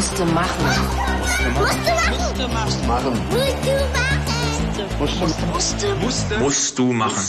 Musste machen. Musst du machen.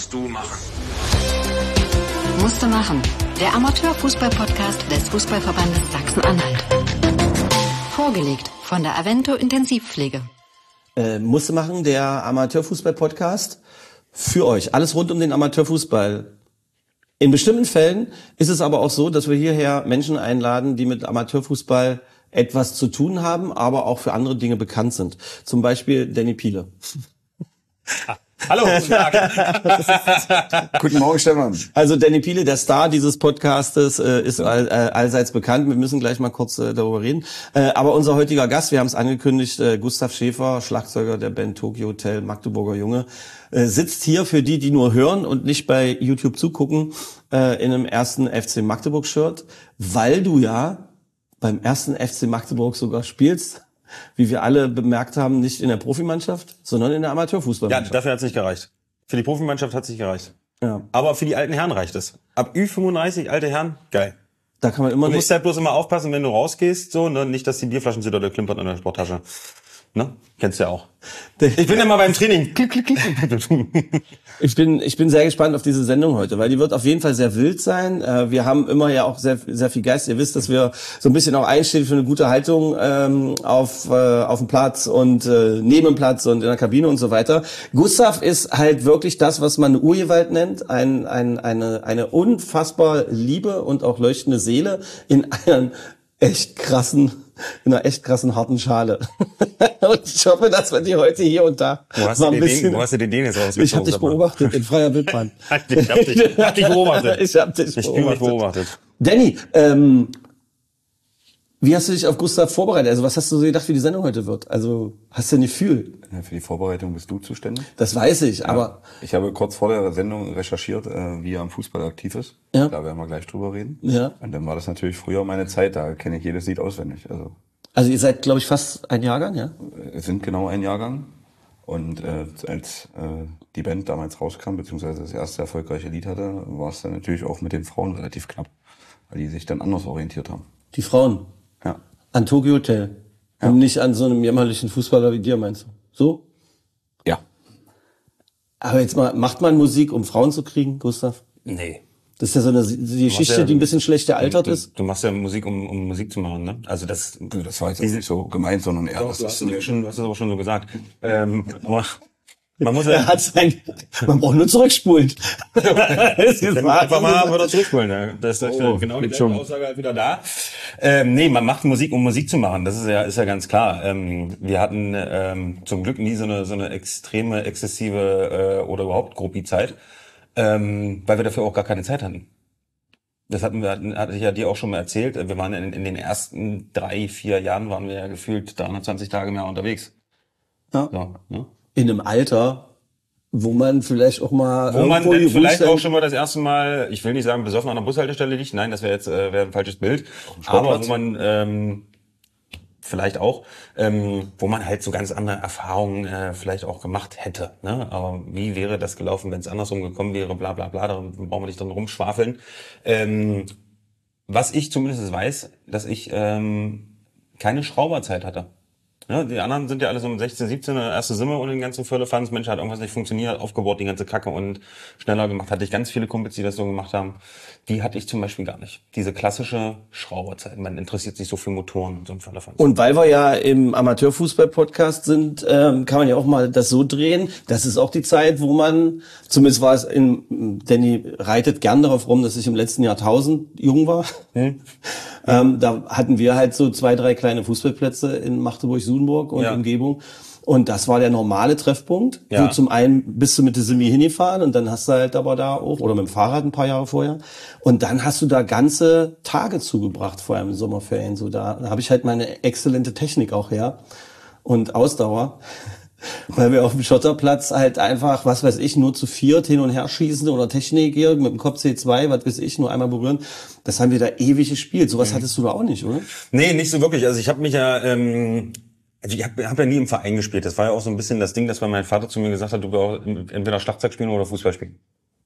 Musste machen. Der Amateurfußball-Podcast des Fußballverbandes Sachsen-Anhalt. Vorgelegt von der Avento Intensivpflege. Musste machen, der Amateurfußball-Podcast für euch. Alles rund um den Amateurfußball. In bestimmten Fällen ist es aber auch so, dass wir hierher Menschen einladen, die mit Amateurfußball etwas zu tun haben, aber auch für andere Dinge bekannt sind. Zum Beispiel Danny Piele. Hallo, guten Tag. Guten Morgen, Stefan. Also Danny Piele, der Star dieses Podcastes, ist allseits bekannt. Wir müssen gleich mal kurz darüber reden. Aber unser heutiger Gast, wir haben es angekündigt, Gustav Schäfer, Schlagzeuger der Band Tokyo Hotel, Magdeburger Junge, sitzt hier für die, die nur hören und nicht bei YouTube zugucken, in einem ersten FC Magdeburg-Shirt, weil du ja beim ersten FC Magdeburg sogar spielst. Wie wir alle bemerkt haben, nicht in der Profimannschaft, sondern in der Amateurfußballmannschaft. Ja, dafür hat es nicht gereicht. Für die Profimannschaft hat es nicht gereicht. Ja. Aber für die alten Herren reicht es. Ab Ü35, alte Herren, geil. Da kann man immer Du musst halt bloß immer aufpassen, wenn du rausgehst, so, ne, nicht, dass die Bierflaschen zu doll klimpern in der Sporttasche. Ne? Kennst du ja auch. Ich bin ja mal beim Training. Klick, klick, klick. Ich bin sehr gespannt auf diese Sendung heute, weil die wird auf jeden Fall sehr wild sein. Wir haben immer ja auch sehr viel Geist. Ihr wisst, dass wir so ein bisschen auch einstehen für eine gute Haltung auf dem Platz und neben dem Platz und in der Kabine und so weiter. Gustav ist halt wirklich das, was man eine Urgewalt nennt, eine unfassbar liebe und auch leuchtende Seele in einer echt krassen harten Schale. Und ich hoffe, dass wir die heute hier und da Wo hast du den jetzt rausgezogen? Ich habe dich beobachtet in freier Wildbahn. Ich hab dich beobachtet. Ich hab dich beobachtet. Danny, wie hast du dich auf Gustav vorbereitet? Also was hast du so gedacht, wie die Sendung heute wird? Also hast du ein Gefühl? Ja, für die Vorbereitung bist du zuständig. Das weiß ich, aber... Ich habe kurz vor der Sendung recherchiert, wie er am Fußball aktiv ist. Ja. Da werden wir gleich drüber reden. Ja. Und dann war das natürlich früher meine Zeit, da kenne ich jedes Lied auswendig. Also ihr seid, glaube ich, fast ein Jahrgang, ja? Es sind genau ein Jahrgang. Und als die Band damals rauskam, beziehungsweise das erste erfolgreiche Lied hatte, war es dann natürlich auch mit den Frauen relativ knapp, weil die sich dann anders orientiert haben. Die Frauen? Ja. An Tokyo Hotel? Ja. Und nicht an so einem jämmerlichen Fußballer wie dir, meinst du? So? Ja. Aber jetzt mal, macht man Musik, um Frauen zu kriegen, Gustav? Nee. Das ist ja so eine Geschichte, die ein bisschen schlecht gealtert ist. Du machst ja Musik, um Musik zu machen, ne? Also das war jetzt nicht so gemeint, sondern eher... Du hast es aber schon so gesagt. Aber man muss ja... Man braucht nur zurückspulen. Einfach mal wieder zurückspulen. Ne? Das ist genau die gleiche Aussage halt wieder da. Nee, man macht Musik, um Musik zu machen. Das ist ja ganz klar. Wir hatten zum Glück nie so eine extreme, exzessive oder überhaupt Gruppi-Zeit. Weil wir dafür auch gar keine Zeit hatten. Das hatte ich ja dir auch schon mal erzählt. Wir waren in den ersten 3-4 Jahren waren wir ja gefühlt 320 Tage mehr unterwegs. Ja. So, ne? In einem Alter, wo man vielleicht auch mal... Wo man dann vielleicht auch schon mal das erste Mal, ich will nicht sagen, besoffen an der Bushaltestelle liegt. Nein, das wäre ein falsches Bild. Aber wo man... vielleicht auch, wo man halt so ganz andere Erfahrungen vielleicht auch gemacht hätte. Ne? Aber wie wäre das gelaufen, wenn es andersrum gekommen wäre, bla bla bla, da brauchen wir nicht dran rumschwafeln. Was ich zumindest weiß, dass ich keine Schrauberzeit hatte. Ja, die anderen sind ja alle so um 16, 17, der erste Simmer und den ganzen Firlefanz. Mensch, hat irgendwas nicht funktioniert, aufgebaut, die ganze Kacke und schneller gemacht. Hatte ich ganz viele Kumpels, die das so gemacht haben. Die hatte ich zum Beispiel gar nicht. Diese klassische Schrauberzeit. Man interessiert sich so für Motoren und so ein Firlefanz. Und weil wir ja im Amateurfußball-Podcast sind, kann man ja auch mal das so drehen. Das ist auch die Zeit, wo man, zumindest war es Danny reitet gern darauf rum, dass ich im letzten Jahrtausend jung war. Da hatten wir halt so 2, 3 kleine Fußballplätze in Magdeburg-Sudenburg und Umgebung. Und das war der normale Treffpunkt. Ja. Wo zum einen bist du mit der Simi hingefahren und dann hast du halt aber da auch, oder mit dem Fahrrad ein paar Jahre vorher. Und dann hast du da ganze Tage zugebracht, vor allem in Sommerferien. So da habe ich halt meine exzellente Technik auch her und Ausdauer. Weil wir auf dem Schotterplatz halt einfach, was weiß ich, nur zu 4 hin und her schießen oder Technik hier mit dem Kopf C2, was weiß ich, nur einmal berühren. Das haben wir da ewig gespielt. Sowas hattest du da auch nicht, oder? Nee, nicht so wirklich. Also ich habe mich ja... Also ich hab ja nie im Verein gespielt. Das war ja auch so ein bisschen das Ding, dass mein Vater zu mir gesagt hat, du brauchst entweder Schlagzeug spielen oder Fußball spielen.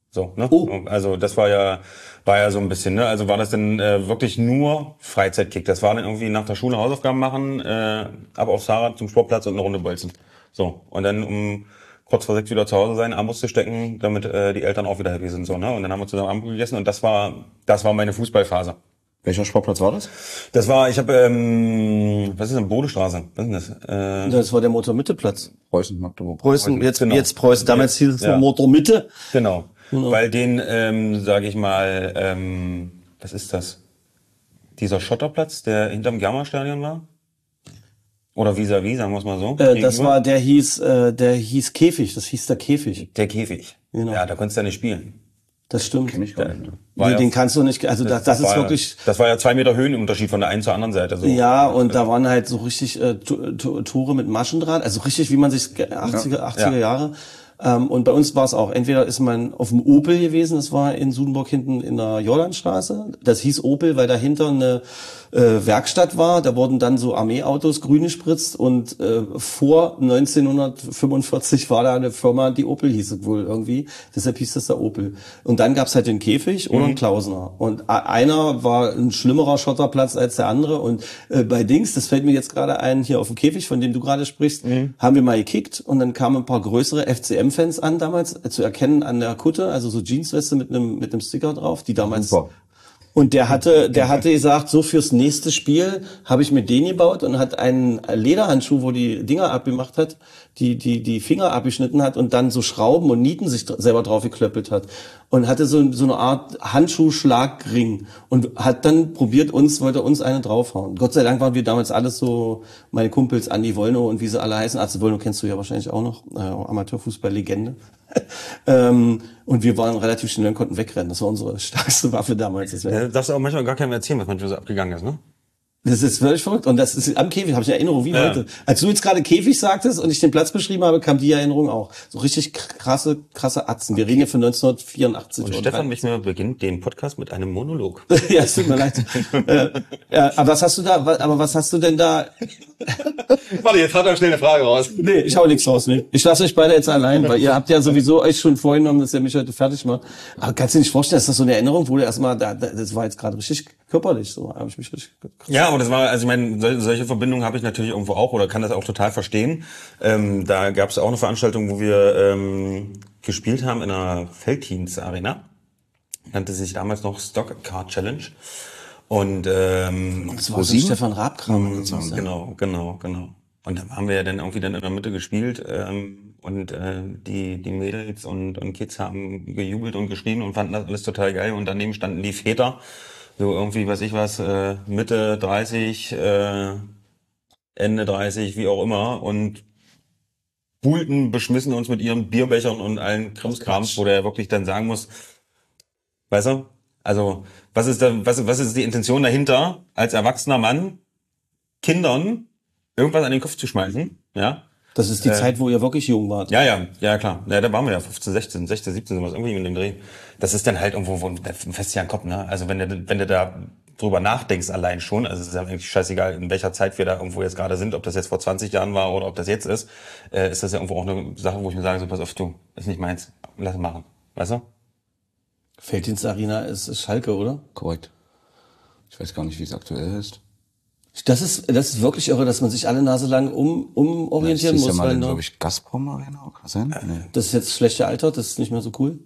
So, ne? Also das war ja so ein bisschen, ne? Also war das dann wirklich nur Freizeitkick. Das war dann irgendwie nach der Schule Hausaufgaben machen, ab aufs Fahrrad zum Sportplatz und eine Runde bolzen. So, und dann um kurz vor 6 wieder zu Hause sein, Armbrust stecken, damit die Eltern auch wieder happy sind. So, ne? Und dann haben wir zusammen Abendbrot gegessen und das war meine Fußballphase. Welcher Sportplatz war das? Das war, ich habe, was ist denn, Bodestraße? Was ist denn das? Das war der Motor-Mitte-Platz. Preußen, Magdeburg. Preußen, jetzt Preußen. Ja. Damals hieß es Ja. Motor-Mitte. Genau. Weil den, sage ich mal, was ist das? Dieser Schotterplatz, der hinterm Germa-Stadion war? Oder vis-à-vis, sagen wir es mal so. Das war, der hieß Käfig. Das hieß der Käfig. Der Käfig. Genau. Ja, da konntest du ja nicht spielen. Das stimmt. Kenn ich gar nicht. Den kannst du nicht, also das ist wirklich. Das war ja 2 Meter Höhenunterschied von der einen zur anderen Seite. So. Ja, und da waren halt so richtig Tore mit Maschendraht, also richtig, wie man sich 80er Jahre. Und bei uns war es auch, entweder ist man auf dem Opel gewesen, das war in Sudenburg hinten in der Jordanstraße. Das hieß Opel, weil dahinter eine Werkstatt war. Da wurden dann so Armeeautos grün gespritzt und vor 1945 war da eine Firma, die Opel hieß es wohl irgendwie. Deshalb hieß das der Opel. Und dann gab's halt den Käfig oder einen Klausner. Und einer war ein schlimmerer Schotterplatz als der andere. Und bei Dings, das fällt mir jetzt gerade ein, hier auf dem Käfig, von dem du gerade sprichst, haben wir mal gekickt und dann kamen ein paar größere FCM-Fans an damals, zu erkennen an der Kutte, also so Jeansweste mit einem Sticker drauf, die damals... Super. Und der hatte gesagt, so fürs nächste Spiel habe ich mir den gebaut und hat einen Lederhandschuh, wo die Dinger abgemacht hat, die Finger abgeschnitten hat und dann so Schrauben und Nieten sich selber drauf geklöppelt hat. Und hatte so eine Art Handschuhschlagring und hat dann wollte uns eine draufhauen. Gott sei Dank waren wir damals alles so, meine Kumpels, Andi Wollno und wie sie alle heißen. Atze Wollno kennst du ja wahrscheinlich auch noch, Amateurfußball-Legende. Und wir waren relativ schnell und konnten wegrennen. Das war unsere stärkste Waffe damals. Das darfst du auch manchmal gar keinem erzählen, was manchmal so abgegangen ist, ne? Das ist völlig verrückt. Und das ist am Käfig, habe ich eine Erinnerung wie heute. Als du jetzt gerade Käfig sagtest und ich den Platz beschrieben habe, kam die Erinnerung auch. So richtig krasse Atzen. Wir reden hier von 1984. Und Stefan Michner beginnt den Podcast mit einem Monolog. Ja, es tut mir leid. Aber was hast du denn da? Warte, jetzt hat er schnell eine Frage raus. Nee, ich hau nichts raus, nee. Ich lasse euch beide jetzt allein, weil ihr habt ja sowieso euch schon vorgenommen, dass ihr mich heute fertig macht. Aber kannst du dir nicht vorstellen, ist das so eine Erinnerung, wo du erstmal, das war jetzt gerade richtig körperlich, so habe ich mich richtig. Ja, aber das war, also ich meine, solche Verbindungen habe ich natürlich irgendwo auch oder kann das auch total verstehen. Da gab es auch eine Veranstaltung, wo wir gespielt haben in einer Felddienst Arena. Nannte sich damals noch Stock Car Challenge. Und das war so Stefan Raab-Kram. Genau. Und da haben wir ja dann irgendwie in der Mitte gespielt und die Mädels und Kids haben gejubelt und geschrien und fanden das alles total geil. Und daneben standen die Väter, so irgendwie, weiß ich was, Mitte 30, Ende 30, wie auch immer, und buhlten beschmissen uns mit ihren Bierbechern und allen Krimskrams, wo der wirklich dann sagen muss, weißt du, also was ist die Intention dahinter, als erwachsener Mann Kindern irgendwas an den Kopf zu schmeißen, ja? Das ist die Zeit, wo ihr wirklich jung wart. Ja, klar. Ja, da waren wir ja 15, 16, 17, sowas, irgendwie in dem Dreh. Das ist dann halt irgendwo fest ja ein Kopf, ne? Also wenn du da drüber nachdenkst allein schon, also es ist ja eigentlich scheißegal, in welcher Zeit wir da irgendwo jetzt gerade sind, ob das jetzt vor 20 Jahren war oder ob das jetzt ist das ja irgendwo auch eine Sache, wo ich mir sage, so pass auf, du, ist nicht meins, lass es machen, weißt du? Felddienst Arena ist Schalke, oder? Korrekt. Ich weiß gar nicht, wie es aktuell ist. Das ist wirklich irre, dass man sich alle Nase lang umorientieren muss. Das ist ja mal, glaube ich, Gazprom Arena, kann sein? Nee. Das ist jetzt schlecht gealtert, das ist nicht mehr so cool.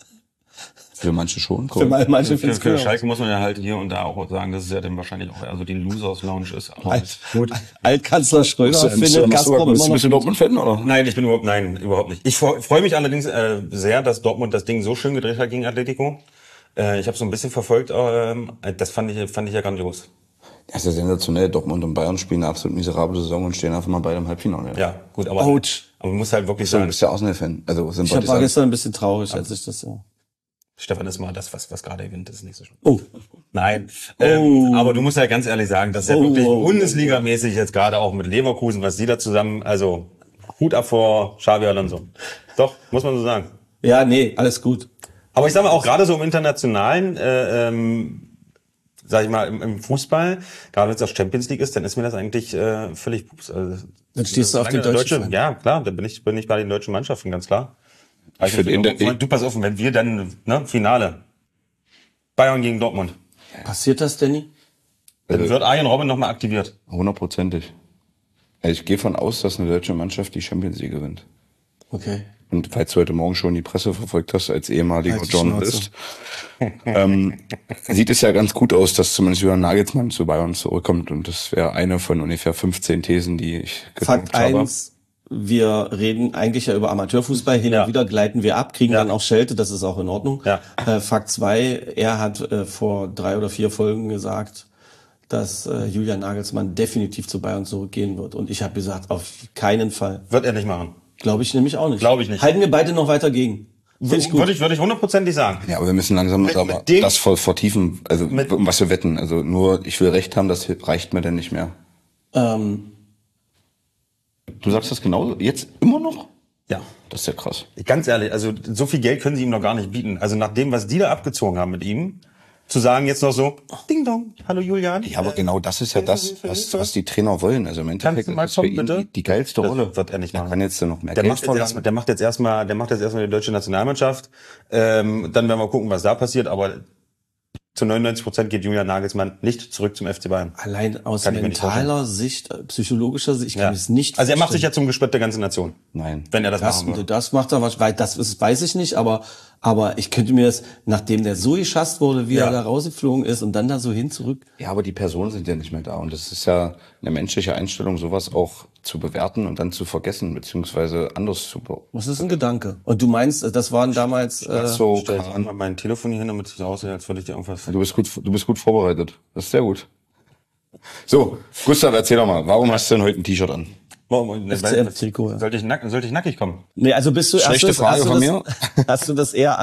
Für manche schon. Für manche für Schalke muss man ja halt hier und da auch sagen, dass es ja dann wahrscheinlich auch also die Losers Lounge ist. Gut. Altkanzler Schröder findet Gazprom immer noch. Bist du Dortmund-Fan, oder? Nein, überhaupt nicht. Ich freue mich allerdings sehr, dass Dortmund das Ding so schön gedreht hat gegen Atletico. Ich habe so ein bisschen verfolgt, das fand ich ja grandios. Das ist ja sensationell. Dortmund und Bayern spielen eine absolut miserable Saison und stehen einfach mal beide im Halbfinale. Ja, gut, aber man muss halt wirklich sagen. Du bist ja Arsenal-Fan. Also ich war gestern ein bisschen traurig, als ich das Stefan ist mal das, was gerade gewinnt, ist nicht so schlimm. Oh. Nein. Aber du musst ja ganz ehrlich sagen, dass ja wirklich Bundesliga-mäßig jetzt gerade auch mit Leverkusen, was die da zusammen, also Hut ab vor Xabi Alonso. Doch, muss man so sagen. Ja, nee, alles gut. Aber ich sag mal, auch gerade so im internationalen, sag ich mal, im Fußball, gerade wenn es auch Champions League ist, dann ist mir das eigentlich völlig pups. Also, dann stehst du auf den deutschen. Ja, klar, dann bin ich bei den deutschen Mannschaften, ganz klar. Du pass auf, wenn wir dann, Finale. Bayern gegen Dortmund. Passiert das, Danny? Dann wird Arjen Robben nochmal aktiviert. 100%. Ich gehe von aus, dass eine deutsche Mannschaft die Champions League gewinnt. Okay. Und falls du heute Morgen schon die Presse verfolgt hast, als ehemaliger Journalist, sieht es ja ganz gut aus, dass zumindest Julian Nagelsmann zu Bayern zurückkommt. Und das wäre eine von ungefähr 15 Thesen, die ich Fakt habe. 1, wir reden eigentlich ja über Amateurfußball, hin und wieder gleiten wir ab, kriegen dann auch Schelte, das ist auch in Ordnung. Ja. Fakt 2, er hat vor 3 oder 4 Folgen gesagt, dass Julian Nagelsmann definitiv zu Bayern zurückgehen wird. Und ich habe gesagt, auf keinen Fall. Wird er nicht machen. Glaube ich nämlich auch nicht. Glaube ich nicht. Halten wir beide noch weiter gegen. Finde ich gut. Würde ich 100%ig sagen. Ja, aber wir müssen langsam das vertiefen, also um was wir wetten. Also nur, ich will Recht haben, das reicht mir denn nicht mehr. Du sagst das genauso? Jetzt immer noch? Ja. Das ist ja krass. Ganz ehrlich, also so viel Geld können sie ihm noch gar nicht bieten. Also nach dem, was die da abgezogen haben mit ihm, zu sagen jetzt noch so, Ding Dong, hallo Julian. Ja, aber genau das ist ja das, was die Trainer wollen. Also im Endeffekt ist für ihn die geilste Rolle. Das wird er nicht machen. Er kann jetzt noch mehr der Geld macht der macht jetzt erstmal die deutsche Nationalmannschaft. Dann werden wir gucken, was da passiert. Aber zu 99% geht Julian Nagelsmann nicht zurück zum FC Bayern. Allein aus mentaler Sicht, psychologischer Sicht, ich kann es nicht Also er macht sich ja zum Gespött der ganzen Nation. Nein. Wenn er das machen würde. Das macht er wahrscheinlich, das weiß ich nicht, aber ich könnte mir das, nachdem der so geschasst wurde, wie er da rausgeflogen ist und dann da so hin zurück. Ja, aber die Personen sind ja nicht mehr da und das ist ja eine menschliche Einstellung, sowas auch zu bewerten und dann zu vergessen, beziehungsweise anders zu bewerten. Was ist ein Gedanke? Und du meinst, das waren damals... so stell jetzt mal mein Telefon hier hin, damit es aussieht, als würde ich dir irgendwas... Du bist gut vorbereitet. Das ist sehr gut. So, Gustav, erzähl doch mal, warum hast du denn heute ein T-Shirt an? FCM-Trikot, ja. Sollte ich nackig kommen? Nee, also bist du... Schlechte Frage von mir. Hast du das eher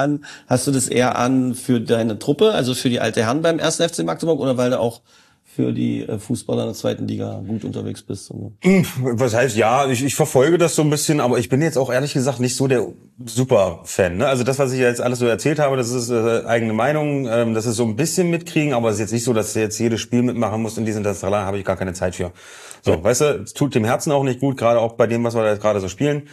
an für deine Truppe, also für die alte Herren beim 1. FC Magdeburg, oder weil du auch für die Fußballer in der 2. Liga gut unterwegs bist? Was heißt, ja, ich verfolge das so ein bisschen, aber ich bin jetzt auch ehrlich gesagt nicht so der Super-Fan. Ne? Also das, was ich jetzt alles so erzählt habe, das ist eigene Meinung, das ist so ein bisschen mitkriegen, aber es ist jetzt nicht so, dass du jetzt jedes Spiel mitmachen musst in diesem International, habe ich gar keine Zeit für. So, weißt du, es tut dem Herzen auch nicht gut, gerade auch bei dem, was wir da jetzt gerade so spielen.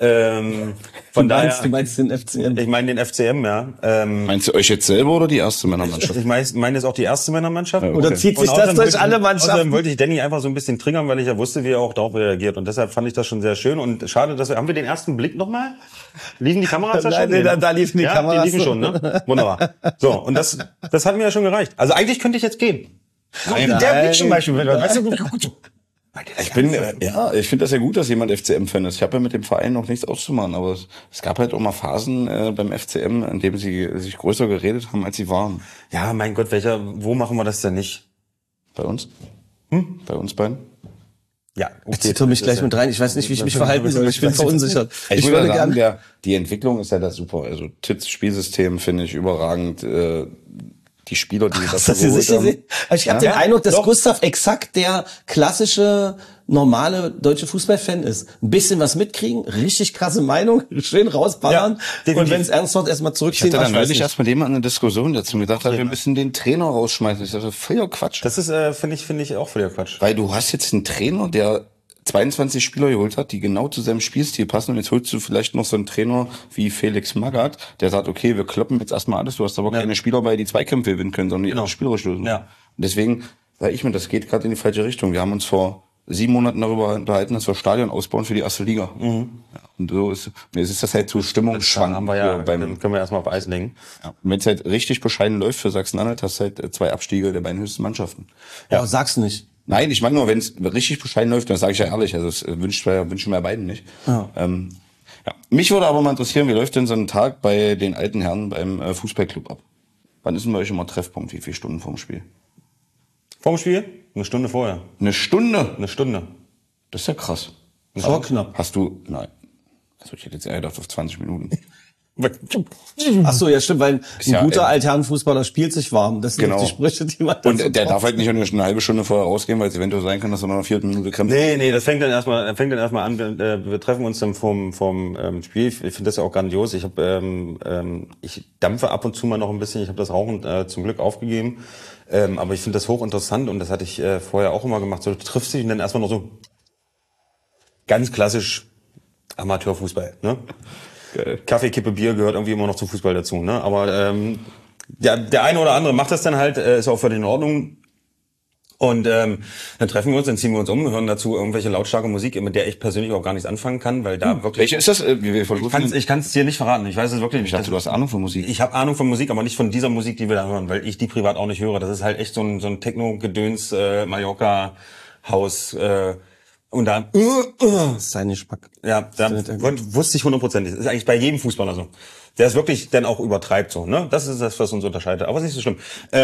Du meinst den FCM? Ich meine den FCM, ja. Meinst du euch jetzt selber oder die erste Männermannschaft? Ich meine jetzt auch die erste Männermannschaft. Okay. Oder zieht sich das durch alle Mannschaften? Außerdem wollte ich Danny einfach so ein bisschen triggern, weil ich ja wusste, wie er auch darauf reagiert. Und deshalb fand ich das schon sehr schön. Und schade, haben wir den ersten Blick nochmal? Liefen die Kameras da schon? Nein, da liefen die Kameras. Die liefen schon, ne? Wunderbar. So, und das hat mir ja schon gereicht. Also eigentlich könnte ich jetzt gehen. So, der Blick zum Beispiel. Weißt du, ich finde das ja gut, dass jemand FCM-Fan ist. Ich habe ja mit dem Verein noch nichts auszumachen, aber es gab halt auch mal Phasen beim FCM, in dem sie sich größer geredet haben, als sie waren. Ja, mein Gott, wo machen wir das denn nicht? Bei uns? Bei uns beiden? Ja, okay. Jetzt zieht mich gleich mit rein. Ich weiß nicht, wie ich mich verhalten soll. Ich bin verunsichert. Ich würde sagen, die Entwicklung ist ja da super. Also Tits Spielsystem finde ich überragend. Die Spieler, die dafür geholt haben. Also ich habe den Eindruck, dass Gustav exakt der klassische, normale deutsche Fußballfan ist. Ein bisschen was mitkriegen, richtig krasse Meinung, schön rausballern und wenn es ernst wird, erstmal zurückziehen. Ich hatte dann neulich erst mit jemandem eine Diskussion dazu gedacht, wir müssen den Trainer rausschmeißen. Ich dachte, völliger Quatsch. Das ist, finde ich auch völliger Quatsch. Weil du hast jetzt einen Trainer, der 22 Spieler geholt hat, die genau zu seinem Spielstil passen. Und jetzt holst du vielleicht noch so einen Trainer wie Felix Magath, der sagt, okay, wir kloppen jetzt erstmal alles. Du hast aber keine Spieler bei, die Zweikämpfe gewinnen können, sondern die auch spielerisch lösen. Ja. Und deswegen sage ich mir, das geht gerade in die falsche Richtung. Wir haben uns vor 7 Monaten darüber unterhalten, dass wir Stadion ausbauen für die erste Liga. Ja, und so ist das halt so stimmungsschwankend. Haben wir dann können wir erstmal auf Eis legen. Ja. Und wenn es halt richtig bescheiden läuft für Sachsen-Anhalt, hast du halt 2 Abstiege der beiden höchsten Mannschaften. Ja, sag's nicht. Nein, ich meine nur, wenn es richtig bescheiden läuft, dann sage ich ja ehrlich, also das wünschen wir beiden nicht. Ja. Mich würde aber mal interessieren, wie läuft denn so ein Tag bei den alten Herren beim Fußballclub ab? Wann ist denn bei euch immer Treffpunkt? Wie viele Stunden vorm Spiel? Vorm Spiel? 1 Stunde vorher. 1 Stunde? 1 Stunde. Das ist ja krass. Aber knapp. Hast du, nein. Also ich hätte jetzt eher gedacht auf 20 Minuten. Ach so, ja stimmt, weil ein guter Altherrenfußballer spielt sich warm. Das sind die Sprüche, die man und der darf halt nicht eine halbe Stunde vorher rausgehen, weil es eventuell sein kann, dass er noch eine 4. Minute kämpft. Nee, das fängt dann erstmal an. Wir treffen uns dann vom Spiel. Ich finde das ja auch grandios. Ich dampfe ab und zu mal noch ein bisschen. Ich habe das Rauchen zum Glück aufgegeben. Aber ich finde das hochinteressant und das hatte ich vorher auch immer gemacht. So, du triffst dich und dann erstmal noch so ganz klassisch Amateurfußball, ne? Kaffee, Kippe, Bier gehört irgendwie immer noch zum Fußball dazu, ne? Aber der eine oder andere macht das dann halt, ist auch völlig in Ordnung. Und dann treffen wir uns, dann ziehen wir uns um, hören dazu irgendwelche lautstarke Musik, mit der ich persönlich auch gar nichts anfangen kann, weil da wirklich... Welche ist das? Ich kann es dir nicht verraten, ich weiß es wirklich nicht. Ich dachte, du hast Ahnung von Musik. Ich habe Ahnung von Musik, aber nicht von dieser Musik, die wir da hören, weil ich die privat auch nicht höre. Das ist halt echt so ein Techno-Gedöns, Mallorca-Haus und da... Das ist sein Geschmack. Ja, da wusste ich 100%. Das ist eigentlich bei jedem Fußballer so. Der es wirklich dann auch übertreibt so, ne? Das ist das, was uns unterscheidet, aber ist nicht so schlimm.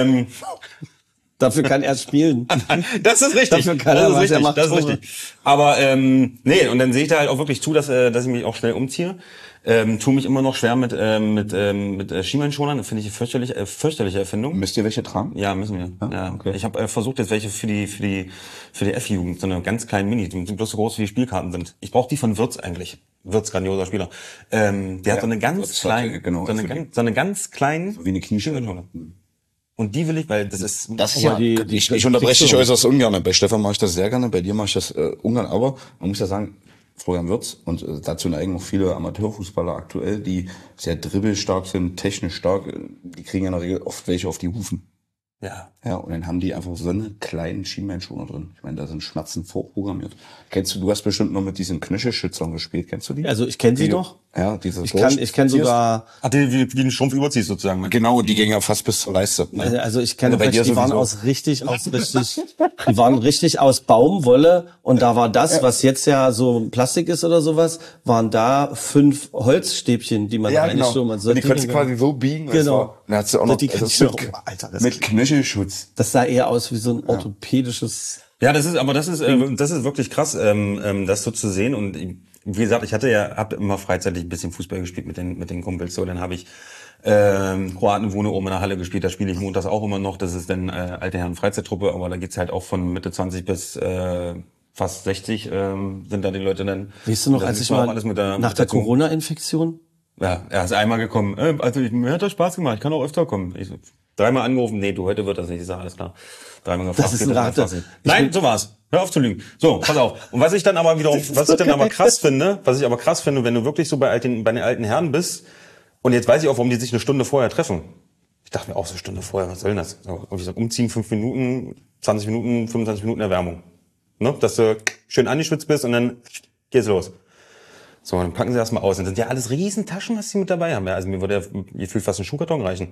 Dafür kann er spielen. Das ist richtig. Dafür kann er, das ist richtig. Aber nee, und dann sehe ich da halt auch wirklich zu, dass ich mich auch schnell umziehe. Tu mich immer noch schwer mit Schienbeinschonern. Das finde ich eine fürchterliche Erfindung. Müsst ihr welche tragen? Ja, müssen wir. Ja. Okay. Ich habe versucht jetzt welche für die F-Jugend, so eine ganz kleinen Mini, die bloß so groß wie die Spielkarten sind. Ich brauche die von Wirtz eigentlich. Wirtz, grandioser Spieler. Der hat so eine ganz kleine, so eine ganz kleinen, so wie eine Knieschienbeinschoner. Und die will ich, weil das ist ja, ich unterbreche dich äußerst ungern. Bei Stefan mache ich das sehr gerne, bei dir mache ich das ungern. Aber man muss ja sagen, Florian Wirtz und dazu neigen auch viele Amateurfußballer aktuell, die sehr dribbelstark sind, technisch stark, die kriegen ja in der Regel oft welche auf die Hufen. Ja. Ja, und dann haben die einfach so einen kleinen Schienbeinschoner drin. Ich meine, da sind Schmerzen vorprogrammiert. Du hast bestimmt noch mit diesen Knöchelschützern gespielt, kennst du die? Also ich kenne sie noch. Ja, diese ich kenn sogar... Ach, die den Strumpf überziehst sozusagen. Genau, die gingen ja fast bis zur Leiste. Ne? Also ich kenne die waren die waren richtig aus Baumwolle und da war das, was jetzt ja so Plastik ist oder sowas, waren da 5 Holzstäbchen, die man reinstürmen. Und die konntest du quasi so biegen. Genau. Dann hast du auch noch mit Knöchelschutz. Das sah eher aus wie so ein orthopädisches... Ja, das ist wirklich krass, das so zu sehen. Und wie gesagt, ich habe immer freizeitig ein bisschen Fußball gespielt mit den Kumpels. So, dann habe ich Kroatenwohne oben in der Halle gespielt. Da spiele ich montags auch immer noch. Das ist dann alte Herren Freizeittruppe, aber da geht's halt auch von Mitte 20 bis fast 60 sind da die Leute dann. Weißt du noch, als ich mal nach der Corona-Infektion? Ja, er ist einmal gekommen. Also mir hat das Spaß gemacht. Ich kann auch öfter kommen. Ich 3-mal angerufen. Nee, heute wird das nicht. Ich sage, alles klar. 3-mal gefragt. Das ist ein Rate. Nein, so war's. Hör auf zu lügen. So, pass auf. Und was ich dann aber krass finde, wenn du wirklich so bei den alten Herren bist, und jetzt weiß ich auch, warum die sich eine Stunde vorher treffen. Ich dachte mir auch so eine Stunde vorher, was soll denn das? So, umziehen 5 Minuten, 20 Minuten, 25 Minuten Erwärmung. Ne? Dass du schön angeschwitzt bist und dann geht's los. So, dann packen sie erstmal aus. Und das sind ja alles Riesentaschen, was sie mit dabei haben. Ja, also mir würde gefühlt fast ein Schuhkarton reichen.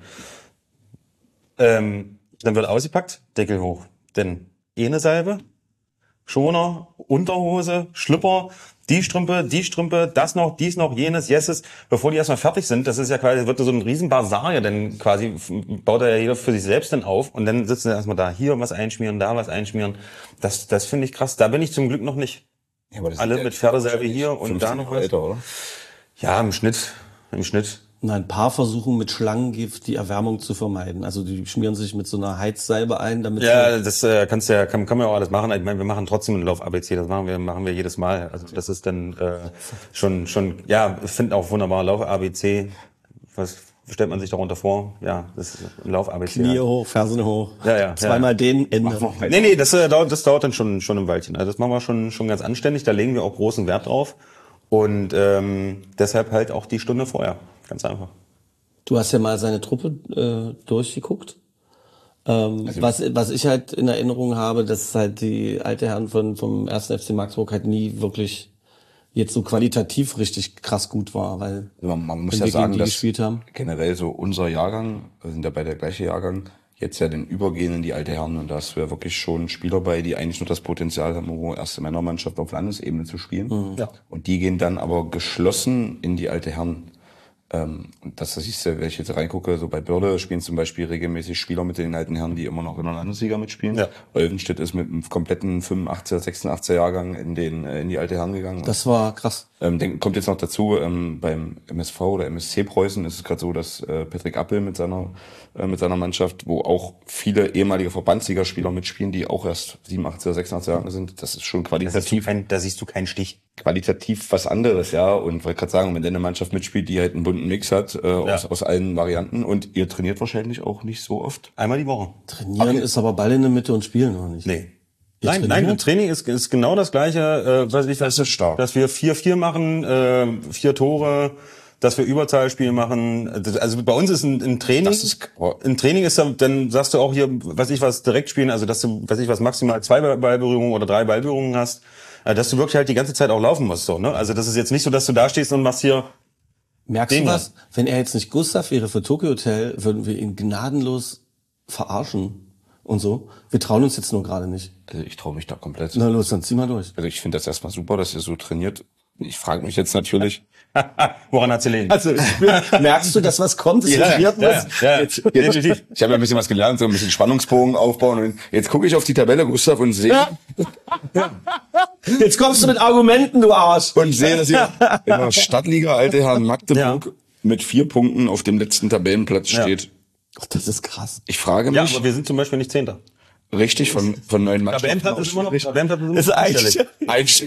Dann wird ausgepackt, Deckel hoch. Dann eine Salbe, Schoner, Unterhose, Schlüpper, die Strümpfe, das noch, dies noch, jenes, yeses. Bevor die erstmal fertig sind, das ist ja quasi, wird so ein riesen Basar ja dann quasi, baut er ja jeder für sich selbst dann auf. Und dann sitzen sie erstmal da, hier was einschmieren, da was einschmieren. Das finde ich krass. Da bin ich zum Glück noch nicht. Ja, aber das alle mit Pferdesalbe hier und da noch was. Alter, oder? Ja, im Schnitt. Ein paar versuchen mit Schlangengift die Erwärmung zu vermeiden. Also die schmieren sich mit so einer Heizsalbe ein, damit... Ja, das kann man ja auch alles machen. Ich meine, wir machen trotzdem einen Lauf-ABC, das machen wir jedes Mal. Also das ist dann schon, ja, ich finde auch wunderbar, Lauf-ABC. Was stellt man sich darunter vor? Ja, das ist ein Lauf-ABC. Knie hoch, Fersen hoch. Ja. Zweimal den Ende. Nee, das dauert dann schon ein Weilchen. Also das machen wir schon ganz anständig. Da legen wir auch großen Wert drauf. Und deshalb halt auch die Stunde vorher. Ganz einfach. Du hast ja mal seine Truppe durchgeguckt. Was ich halt in Erinnerung habe, dass halt die alte Herren vom 1. FC Magdeburg halt nie wirklich jetzt so qualitativ richtig krass gut war, weil man muss ja sagen, dass generell so unser Jahrgang, wir sind ja beide der gleiche Jahrgang, jetzt ja den Übergehen in die alte Herren, und da hast du ja wirklich schon Spieler bei, die eigentlich nur das Potenzial haben, erste Männermannschaft auf Landesebene zu spielen. Mhm. Ja. Und die gehen dann aber geschlossen in die alte Herren. Und das siehst du, wenn ich jetzt reingucke, so bei Börde spielen zum Beispiel regelmäßig Spieler mit den alten Herren, die immer noch in der Landesliga mitspielen. Ja. Olvenstedt ist mit einem kompletten 85er, 86er Jahrgang in die alte Herren gegangen. Das war krass. Kommt jetzt noch dazu, beim MSV oder MSC Preußen ist es gerade so, dass Patrick Appel mit seiner Mannschaft, wo auch viele ehemalige Verbandsligaspieler mitspielen, die auch erst 87er, 86er Jahre sind, das ist schon qualitativ. Da siehst du keinen Stich. Qualitativ was anderes, ja. Und wollte gerade sagen, wenn deine Mannschaft mitspielt, die halt einen bunten Mix hat, aus allen Varianten, und ihr trainiert wahrscheinlich auch nicht so oft. Einmal die Woche. Trainieren ist aber Ball in der Mitte und spielen noch nicht. Nee. Nein, Training ist genau das Gleiche, das ist stark. Dass wir 4-4 machen, 4 Tore, dass wir Überzahlspiele machen. Also bei uns ist ein Training, ist dann sagst du auch hier, direkt spielen, also dass du, maximal 2 Ballberührungen oder 3 Ballberührungen hast, dass du wirklich halt die ganze Zeit auch laufen musst, so, ne? Also das ist jetzt nicht so, dass du da stehst und machst hier. Merkst du was? Wenn er jetzt nicht Gustav wäre für Tokyo Hotel, würden wir ihn gnadenlos verarschen und so. Wir trauen uns jetzt nur gerade nicht. Also ich traue mich da komplett. Na los, dann zieh mal durch. Also ich finde das erstmal super, dass ihr so trainiert. Ich frage mich jetzt natürlich, woran hat's gelegen? Also merkst du, dass was kommt? Ja, definitiv. Ich habe ja ein bisschen was gelernt, so ein bisschen Spannungsbogen aufbauen. Und jetzt gucke ich auf die Tabelle, Gustav, und sehe... Jetzt kommst du mit Argumenten, du Arsch. Und sehe, dass ihr in der Stadtliga Alte Herren Magdeburg mit 4 Punkten auf dem letzten Tabellenplatz steht. Ach, das ist krass. Ich frage mich... Ja, aber wir sind zum Beispiel nicht 10. Richtig, von 9 Mannschaften. Tabellenplatz ist immer noch ist einstellig.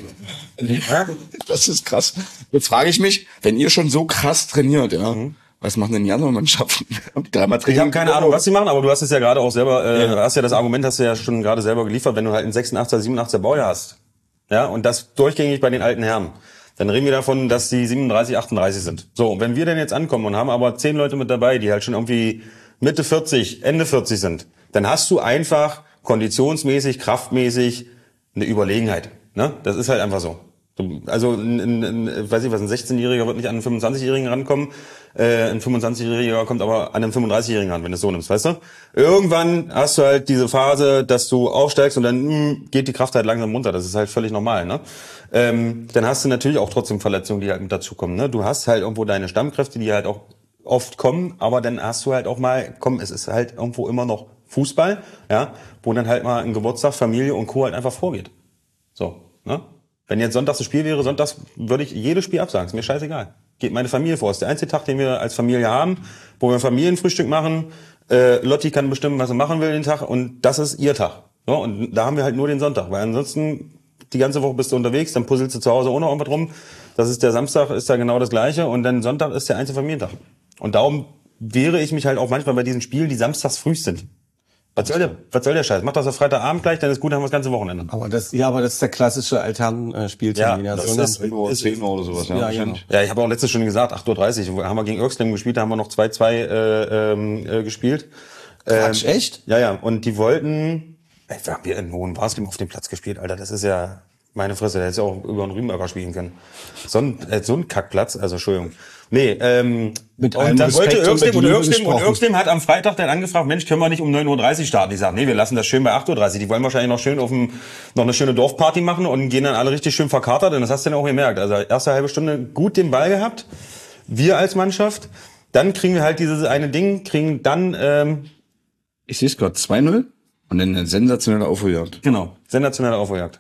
Das ist krass. Jetzt frage ich mich, wenn ihr schon so krass trainiert, was machen denn die anderen Mannschaften? Ich habe keine Ahnung, was sie machen, aber du hast es ja gerade auch selber, das Argument hast du ja schon gerade selber geliefert, wenn du halt einen 86er, 87er Baujahr hast, ja, und das durchgängig bei den alten Herren, dann reden wir davon, dass die 37, 38 sind. So, und wenn wir denn jetzt ankommen und haben aber 10 Leute mit dabei, die halt schon irgendwie Mitte 40, Ende 40 sind, dann hast du einfach konditionsmäßig, kraftmäßig eine Überlegenheit. Ne? Das ist halt einfach so. Also ein 16-Jähriger wird nicht an einen 25-Jährigen rankommen. Ein 25-Jähriger kommt aber an einen 35-Jährigen ran, wenn du es so nimmst, weißt du? Irgendwann hast du halt diese Phase, dass du aufsteigst und dann geht die Kraft halt langsam runter. Das ist halt völlig normal, ne? Dann hast du natürlich auch trotzdem Verletzungen, die halt mit dazukommen, ne? Du hast halt irgendwo deine Stammkräfte, die halt auch oft kommen, aber dann hast du halt auch mal, es ist halt irgendwo immer noch Fußball, ja, wo dann halt mal ein Geburtstag, Familie und Co. halt einfach vorgeht. So, ne? Wenn jetzt sonntags das Spiel wäre, sonntags würde ich jedes Spiel absagen, ist mir scheißegal. Geht meine Familie vor, ist der einzige Tag, den wir als Familie haben, wo wir ein Familienfrühstück machen, Lotti kann bestimmen, was sie machen will den Tag und das ist ihr Tag. So, und da haben wir halt nur den Sonntag, weil ansonsten die ganze Woche bist du unterwegs, dann puzzelst du zu Hause auch noch irgendwas rum, das ist der Samstag, ist da genau das Gleiche und dann Sonntag ist der einzige Familientag. Und darum wehre ich mich halt auch manchmal bei diesen Spielen, die samstags früh sind. Was soll der Scheiß? Mach das auf Freitagabend gleich, dann ist gut, haben wir das ganze Wochenende. Aber das ist der klassische Altherren-Spieltermin. Ja, das ist 10 Uhr oder sowas. Ja, genau. Ja, ich habe auch letztes schon gesagt, 8:30 Uhr. Haben wir gegen Oerxlem gespielt, da haben wir noch 2-2 gespielt. Quatsch, echt? Ja. Und die wollten, wir haben hier in Hohenwaslim auf dem Platz gespielt, Alter, das ist ja meine Fresse, der hätte ja auch über einen Rübenberger spielen können. So ein Kackplatz, also Entschuldigung. Nee, mit und dann wollte Oerxlem hat am Freitag dann angefragt, Mensch, können wir nicht um 9:30 Uhr starten? Ich sag, nee, wir lassen das schön bei 8:30 Uhr. Die wollen wahrscheinlich noch schön noch eine schöne Dorfparty machen und gehen dann alle richtig schön verkatert. Und das hast du dann auch gemerkt. Also erste halbe Stunde gut den Ball gehabt. Wir als Mannschaft. Dann kriegen wir halt dieses eine Ding, kriegen dann, ich sehe es gerade, 2-0 und dann eine sensationelle Aufholjagd. Genau, sensationelle Aufholjagd.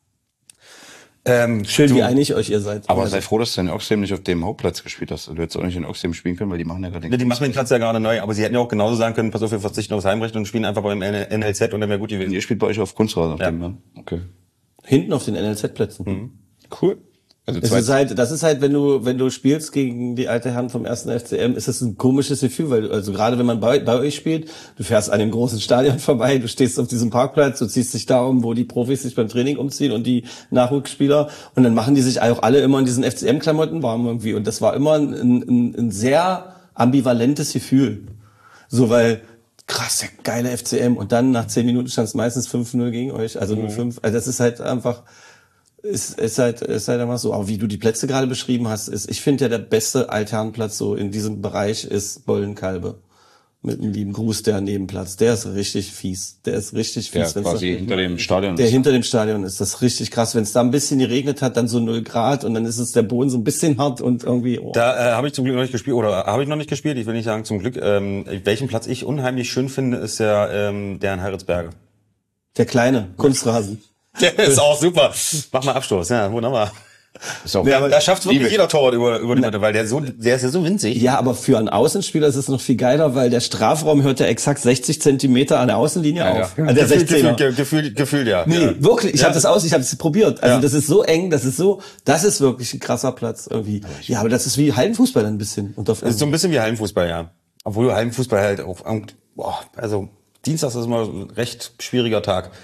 Schön, wie einig euch ihr seid. Aber sei froh, dass du in Oerxlem nicht auf dem Hauptplatz gespielt hast. Du hättest auch nicht in Oerxlem spielen können, weil die machen ja gerade die machen den Platz ja gerade neu. Aber sie hätten ja auch genauso sagen können, pass auf, wir verzichten aufs Heimrecht und spielen einfach beim NLZ und dann wäre gut gewesen. Und ihr spielt bei euch auf Kunstrasen auf dem, ne? Okay. Hinten auf den NLZ-Plätzen. Mhm. Cool. Also das ist halt, wenn du spielst gegen die alte Herren vom 1. FCM, ist das ein komisches Gefühl, weil, also gerade wenn man bei euch spielt, du fährst an dem großen Stadion vorbei, du stehst auf diesem Parkplatz, du ziehst dich da um, wo die Profis sich beim Training umziehen und die Nachwuchsspieler, und dann machen die sich auch alle immer in diesen FCM-Klamotten warm irgendwie, und das war immer ein sehr ambivalentes Gefühl. So, weil, krass, der geile FCM, und dann nach 10 Minuten stand es meistens 5-0 gegen euch, also 0-5, also das ist halt einfach, ist halt einfach so, auch wie du die Plätze gerade beschrieben hast, ich finde ja, der beste Altherrenplatz so in diesem Bereich ist Bollenkalbe. Mit einem lieben Gruß, der Nebenplatz. Der ist richtig fies. Der ist richtig fies. Der quasi hinter dem Stadion ist. Der hinter dem Stadion ist. Das ist richtig krass. Wenn es da ein bisschen geregnet hat, dann so 0 Grad und dann ist es der Boden so ein bisschen hart und irgendwie... Oh. Da habe ich zum Glück noch nicht gespielt, oder habe ich noch nicht gespielt. Ich will nicht sagen zum Glück. Welchen Platz ich unheimlich schön finde, ist der in Heiritzberge. Der kleine Kunstrasen. Der ist auch super. Mach mal Abstoß, ja, wunderbar. Ist auch da schafft wirklich jeder Torwart über die Mitte, weil der ist ja so winzig. Ja, aber für einen Außenspieler ist es noch viel geiler, weil der Strafraum hört ja exakt 60 Zentimeter an der Außenlinie auf. Ja. Der 16er. Gefühlt, ja. Nee, wirklich, ich habe es probiert. Also das ist so eng, das ist wirklich ein krasser Platz irgendwie. Ja, aber das ist wie Hallenfußball ein bisschen. Das ist so ein bisschen wie Hallenfußball, ja. Obwohl Hallenfußball halt auch, also Dienstag ist immer ein recht schwieriger Tag.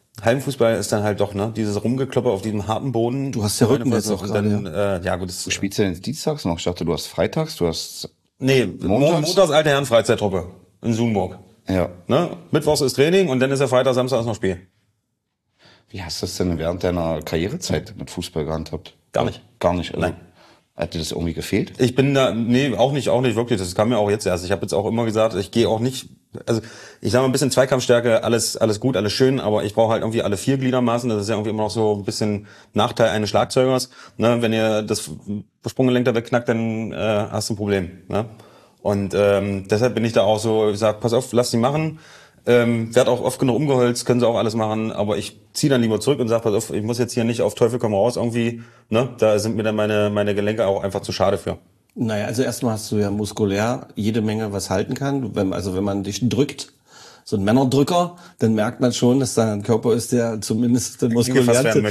Hallenfußball ist dann halt doch, ne, dieses Rumgekloppe auf diesem harten Boden. Du hast ja Rücken jetzt auch gerade. Ja gut. Du spielst ja jetzt dienstags noch. Ich dachte, du hast freitags, du hast... Nee, montags alte Herren Freizeittruppe in Sumburg. Ja. Ne? Mittwochs ist Training und dann ist der Freitag, Samstag ist noch Spiel. Wie hast du das denn während deiner Karrierezeit mit Fußball gehandhabt? Gar nicht. Gar nicht? Also, nein. Hat dir das irgendwie gefehlt? Ich bin da, nee, auch nicht wirklich. Das kam mir auch jetzt erst. Ich habe jetzt auch immer gesagt, ich gehe auch nicht, also ich sage mal ein bisschen Zweikampfstärke, alles gut, alles schön, aber ich brauche halt irgendwie alle 4 Gliedermaßen. Das ist ja irgendwie immer noch so ein bisschen Nachteil eines Schlagzeugers. Ne? Wenn ihr das Sprunggelenk da wegknackt, dann hast du ein Problem. Ne? Und deshalb bin ich da auch so, ich sag, pass auf, lass die machen. Werd auch oft genug umgeholzt, können sie auch alles machen, aber ich ziehe dann lieber zurück und sag, pass auf, ich muss jetzt hier nicht auf Teufel komm raus irgendwie, ne? Da sind mir dann meine Gelenke auch einfach zu schade für. Naja, also erstmal hast du ja muskulär jede Menge was halten kann. Wenn man dich drückt, so ein Männerdrücker, dann merkt man schon, dass da ein Körper ist, der zumindest muskulär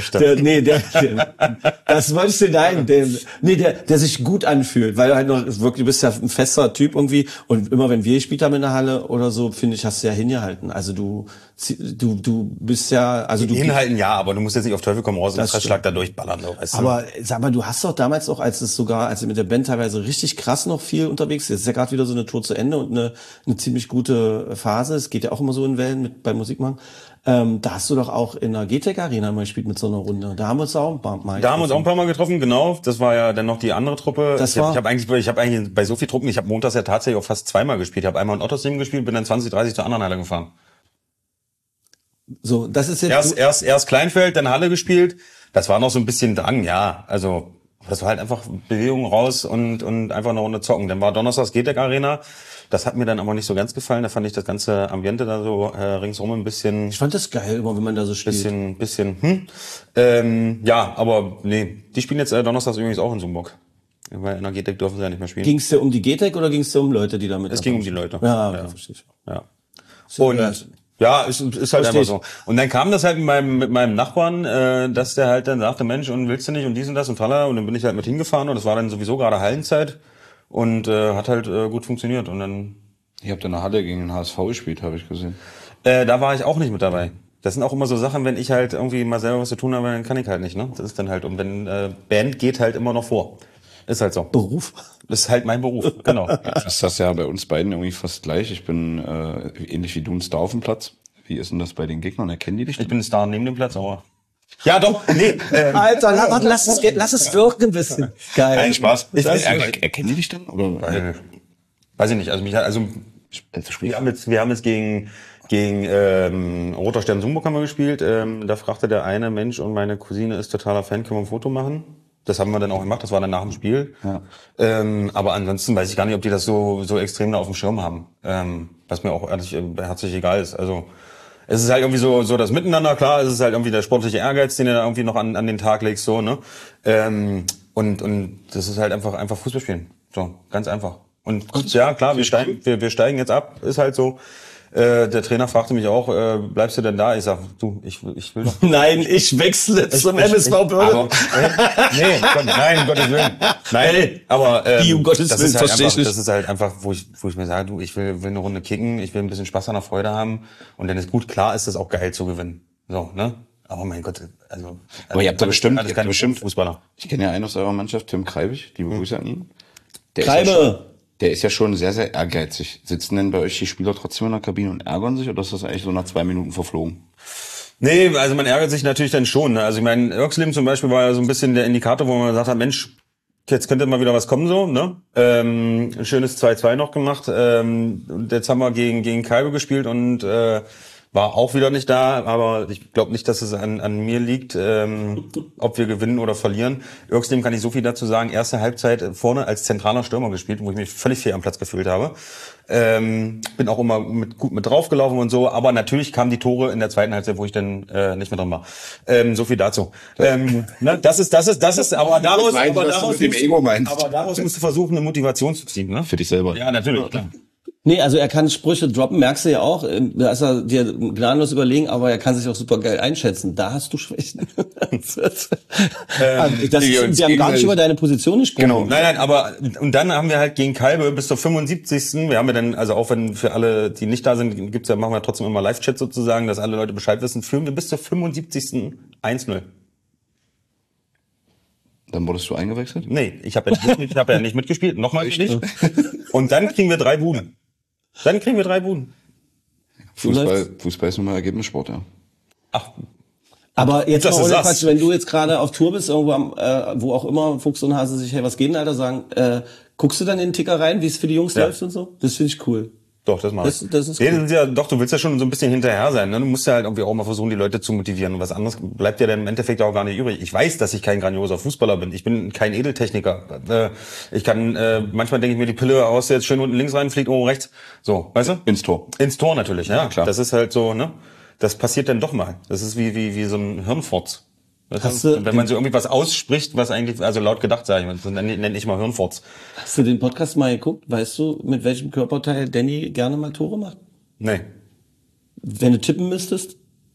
das wolltest du der sich gut anfühlt, weil du halt noch wirklich, du bist ja ein fester Typ irgendwie und immer wenn wir gespielt haben in der Halle oder so, finde ich, hast du ja hingehalten. Also du bist ja, also du hinhalten ja, aber du musst jetzt nicht auf Teufel komm raus und Pressschlag da durchballern, weißt du? Aber sag mal, du hast doch damals auch, als du mit der Band teilweise richtig krass noch viel unterwegs ist, ist ja gerade wieder so eine Tour zu Ende und eine ziemlich gute Phase. Es geht ja auch immer so in Wellen beim Musikmachen. Da hast du doch auch in der GTEC Arena mal gespielt mit so einer Runde. Da haben wir uns auch ein paar Mal getroffen, genau. Das war ja dann noch die andere Truppe. Ich habe eigentlich bei so viel Truppen, ich habe montags ja tatsächlich auch fast zweimal gespielt. Ich habe einmal in Ottersheim gespielt, bin dann 20:30 zur anderen Halle gefahren. So, das ist jetzt erst Kleinfeld, dann Halle gespielt. Das war noch so ein bisschen Drang, ja. Also das war halt einfach Bewegung raus und einfach eine Runde zocken. Dann war donnerstags GTEC Arena. Das hat mir dann aber nicht so ganz gefallen. Da fand ich das ganze Ambiente da so ringsrum ein bisschen. Ich fand das geil, immer wenn man da so spielt. Bisschen. Ja, aber nee, die spielen jetzt donnerstags übrigens auch in Sumburg. Weil in der GTEC dürfen sie ja nicht mehr spielen. Ging es dir um die GTEC oder ging es dir um Leute, die da mit? Es ging um die Leute. Ja, verstehe ich. Ja. Und ja, ist halt einfach so. Und dann kam das halt mit meinem Nachbarn, dass der halt dann sagte, Mensch, und willst du nicht und dies und das und tralala. Und dann bin ich halt mit hingefahren und das war dann sowieso gerade Hallenzeit und hat halt gut funktioniert. Und dann. Ihr habt in der Halle gegen den HSV gespielt, habe ich gesehen. Da war ich auch nicht mit dabei. Das sind auch immer so Sachen, wenn ich halt irgendwie mal selber was zu tun habe, dann kann ich halt nicht, ne? Das ist dann halt, und wenn Band geht halt immer noch vor. Ist halt so. Beruf? Das ist halt mein Beruf, genau. Das ist das ja bei uns beiden irgendwie fast gleich. Ich bin ähnlich wie du ein Star auf dem Platz. Wie ist denn das bei den Gegnern? Erkennen die dich denn? Ich bin ein Star neben dem Platz, aber... Ja, doch, nee. Alter, lass es wirken ein bisschen. Geil. Nein, Spaß. Erkennen die dich denn? Oder? Weiß ich nicht. Also wir haben jetzt gegen Roter Stern Sumburg haben wir gespielt. Da fragte der eine Mensch, und meine Cousine ist totaler Fan, können wir ein Foto machen? Das haben wir dann auch gemacht, das war dann nach dem Spiel. Ja. Aber ansonsten weiß ich gar nicht, ob die das so extrem da auf dem Schirm haben. Was mir auch herzlich egal ist. Also es ist halt irgendwie so das Miteinander, klar, es ist halt irgendwie der sportliche Ehrgeiz, den du da irgendwie noch an den Tag legst, so, ne? Und das ist halt einfach Fußball spielen. So, ganz einfach. Und ja, klar, wir steigen jetzt ab, ist halt so. Der Trainer fragte mich auch, bleibst du denn da? Ich sag, du, ich will doch. Nein, ich wechsle zum MSV Börde. Nein, um Gottes Willen. Nein, aber um Gottes Willen verstehe ich nicht. Das ist halt einfach, wo ich mir sage, du, ich will eine Runde kicken, ich will ein bisschen Spaß an der Freude haben und dann ist gut, klar ist das auch geil zu gewinnen. So, ne? Aber mein Gott, also. Aber ihr habt da bestimmt Fußballer. Ich kenne ja einen aus eurer Mannschaft, Tim Kreibig, liebe Grüße an ihn. Der ist ja schon sehr, sehr ehrgeizig. Sitzen denn bei euch die Spieler trotzdem in der Kabine und ärgern sich, oder ist das eigentlich so nach 2 Minuten verflogen? Nee, also man ärgert sich natürlich dann schon. Ne? Also ich meine, Irkslim zum Beispiel war ja so ein bisschen der Indikator, wo man gesagt hat, Mensch, jetzt könnte mal wieder was kommen, so, ne? Ein schönes 2-2 noch gemacht. Und jetzt haben wir gegen Kaibe gespielt und war auch wieder nicht da, aber ich glaube nicht, dass es an mir liegt, ob wir gewinnen oder verlieren. Irkslim kann ich so viel dazu sagen. Erste Halbzeit vorne als zentraler Stürmer gespielt, wo ich mich völlig fehl am Platz gefühlt habe. Bin auch immer gut mit draufgelaufen und so, aber natürlich kamen die Tore in der zweiten Halbzeit, wo ich dann nicht mehr drin war. So viel dazu. Ne, das ist, aber daraus musst du versuchen, eine Motivation zu ziehen, ne? Für dich selber. Ja, natürlich, klar. Nee, also er kann Sprüche droppen, merkst du ja auch. Da ist er dir gnadenlos überlegen, aber er kann sich auch super geil einschätzen. Da hast du Schwächen. Wir haben gar nicht über deine Position gesprochen. Genau. Nein, aber und dann haben wir halt gegen Kalbe bis zur 75. Wir haben ja dann, also auch wenn für alle, die nicht da sind, machen wir trotzdem immer Live-Chat sozusagen, dass alle Leute Bescheid wissen, führen wir bis zur 75. 1-0. Dann wurdest du eingewechselt? Nee, ich habe ja nicht mitgespielt, nochmal nicht. Und dann kriegen wir 3 Buden. Fußball ist nun mal Ergebnissport, ja. Ach. Aber jetzt Das mal ist ohne das. Quatsch, wenn du jetzt gerade auf Tour bist, irgendwo wo auch immer Fuchs und Hase sich, hey, was geht denn, Alter, sagen, guckst du dann in den Ticker rein, wie es für die Jungs läuft und so? Das finde ich cool. Doch, das mache ich. Das ist Nee, cool. du willst ja schon so ein bisschen hinterher sein. Ne? Du musst ja halt irgendwie auch mal versuchen, die Leute zu motivieren. Und was anderes bleibt ja dann im Endeffekt auch gar nicht übrig. Ich weiß, dass ich kein grandioser Fußballer bin. Ich bin kein Edeltechniker. Ich kann, manchmal denke ich mir, die Pille aus jetzt schön unten links rein, fliegt oben rechts. So, weißt du? Ins Tor. Ins Tor natürlich, ja. Klar. Das ist halt so, ne? Das passiert dann doch mal. Das ist wie so ein Hirnfurz. Hast du- Wenn man so irgendwie was ausspricht, was eigentlich, also laut gedacht, sage ich mal, das nenne ich mal Hirnfurz. Hast du den Podcast mal geguckt? Weißt du, mit welchem Körperteil Danny gerne mal Tore macht? Nee. Wenn du tippen müsstest?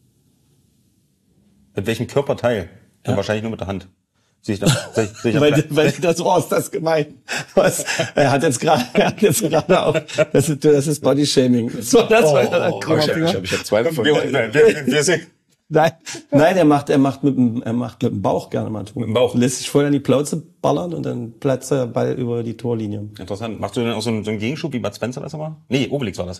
Mit welchem Körperteil? Ja. Wahrscheinlich nur mit der Hand. Sehe ich Weil das war das gemeint. Was? Er hat jetzt gerade auch, das ist Bodyshaming. Das war das, weil Ich hab zwei davon. Nein, er macht mit dem Bauch gerne mal Tore. Mit dem Bauch. Lässt sich vorher in die Plauze ballern und dann platzt der Ball über die Torlinie. Interessant. Machst du denn auch so einen Gegenschub wie Bud Spencer das immer? Nee, Obelix war das.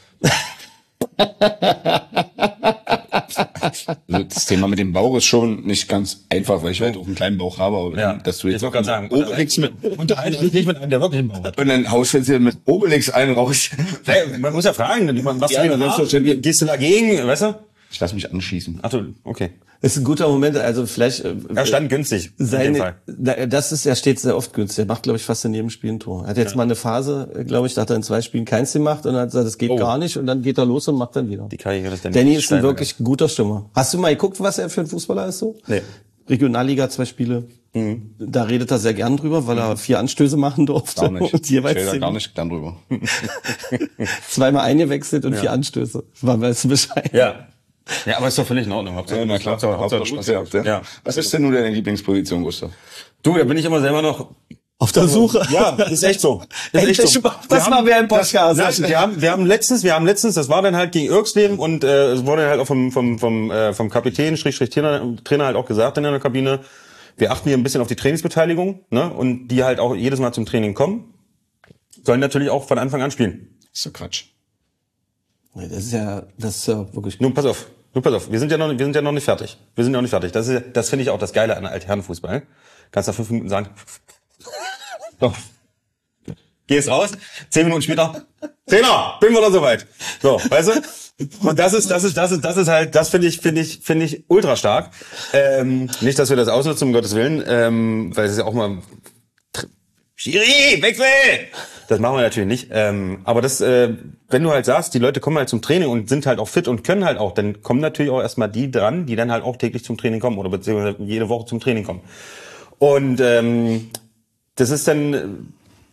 Also das Thema mit dem Bauch ist schon nicht ganz einfach, weil ich halt auch einen kleinen Bauch habe. Aber Ja, dass du jetzt ich wollte gerade sagen, Obelix unterhalte dich nicht mit einem, der wirklich einen Bauch hat. und dann haust du jetzt hier mit Obelix einen raus. Hey, man muss ja fragen, was Ja, selbstverständlich. gehst du dagegen, weißt du? Ich lass mich anschießen. Ach du, okay. Das ist ein guter Moment, also vielleicht Er stand günstig, in dem Fall. er steht sehr oft günstig. Er macht, glaube ich, fast in jedem Spiel ein Tor. Er hat jetzt mal eine Phase, glaube ich, da hat er in 2 Spielen keins gemacht und dann hat gesagt, das geht gar nicht und dann geht er los und macht dann wieder. Die Karriere des Danny ist ein wirklich guter Stürmer. Hast du mal geguckt, was er für ein Fußballer ist so? Nee. Regionalliga, 2 Spiele. Da redet er sehr gern drüber, weil er 4 Anstöße machen durfte. Gar nicht. Und jeweils Ich rede da 10. gar nicht gern drüber. 2-mal eingewechselt und 4 Anstöße. Weißt du Bescheid? Ja. Ja, aber ist doch völlig in Ordnung. Hauptsache Spaß gehabt, ja. Ja. Was ist denn nun deine Lieblingsposition, Gustav? Du, da bin ich immer selber noch. Auf der Suche. Ja, das ist echt so. Endlich macht das mal wer im Podcast. Wir haben letztens, das war dann halt gegen Irksleben und es wurde halt auch vom Kapitän, Trainer halt auch gesagt in der Kabine, wir achten hier ein bisschen auf die Trainingsbeteiligung, ne? Und die halt auch jedes Mal zum Training kommen, sollen natürlich auch von Anfang an spielen. Das ist doch Quatsch. Das ist ja wirklich. Nun pass auf. Wir sind ja noch nicht fertig. Das finde ich auch das Geile an Altherrenfußball. Kannst nach 5 Minuten sagen, so. Gehst raus, 10 Minuten später, Trainer, bin wieder soweit. So, weißt du? Und das finde ich ultra stark. Nicht, dass wir das ausnutzen, um Gottes Willen, weil es ist ja auch mal, Schiri, Wechsel! Das machen wir natürlich nicht. Aber das, wenn du halt sagst, die Leute kommen halt zum Training und sind halt auch fit und können halt auch, dann kommen natürlich auch erstmal die dran, die dann halt auch täglich zum Training kommen oder beziehungsweise jede Woche zum Training kommen. Und das ist dann,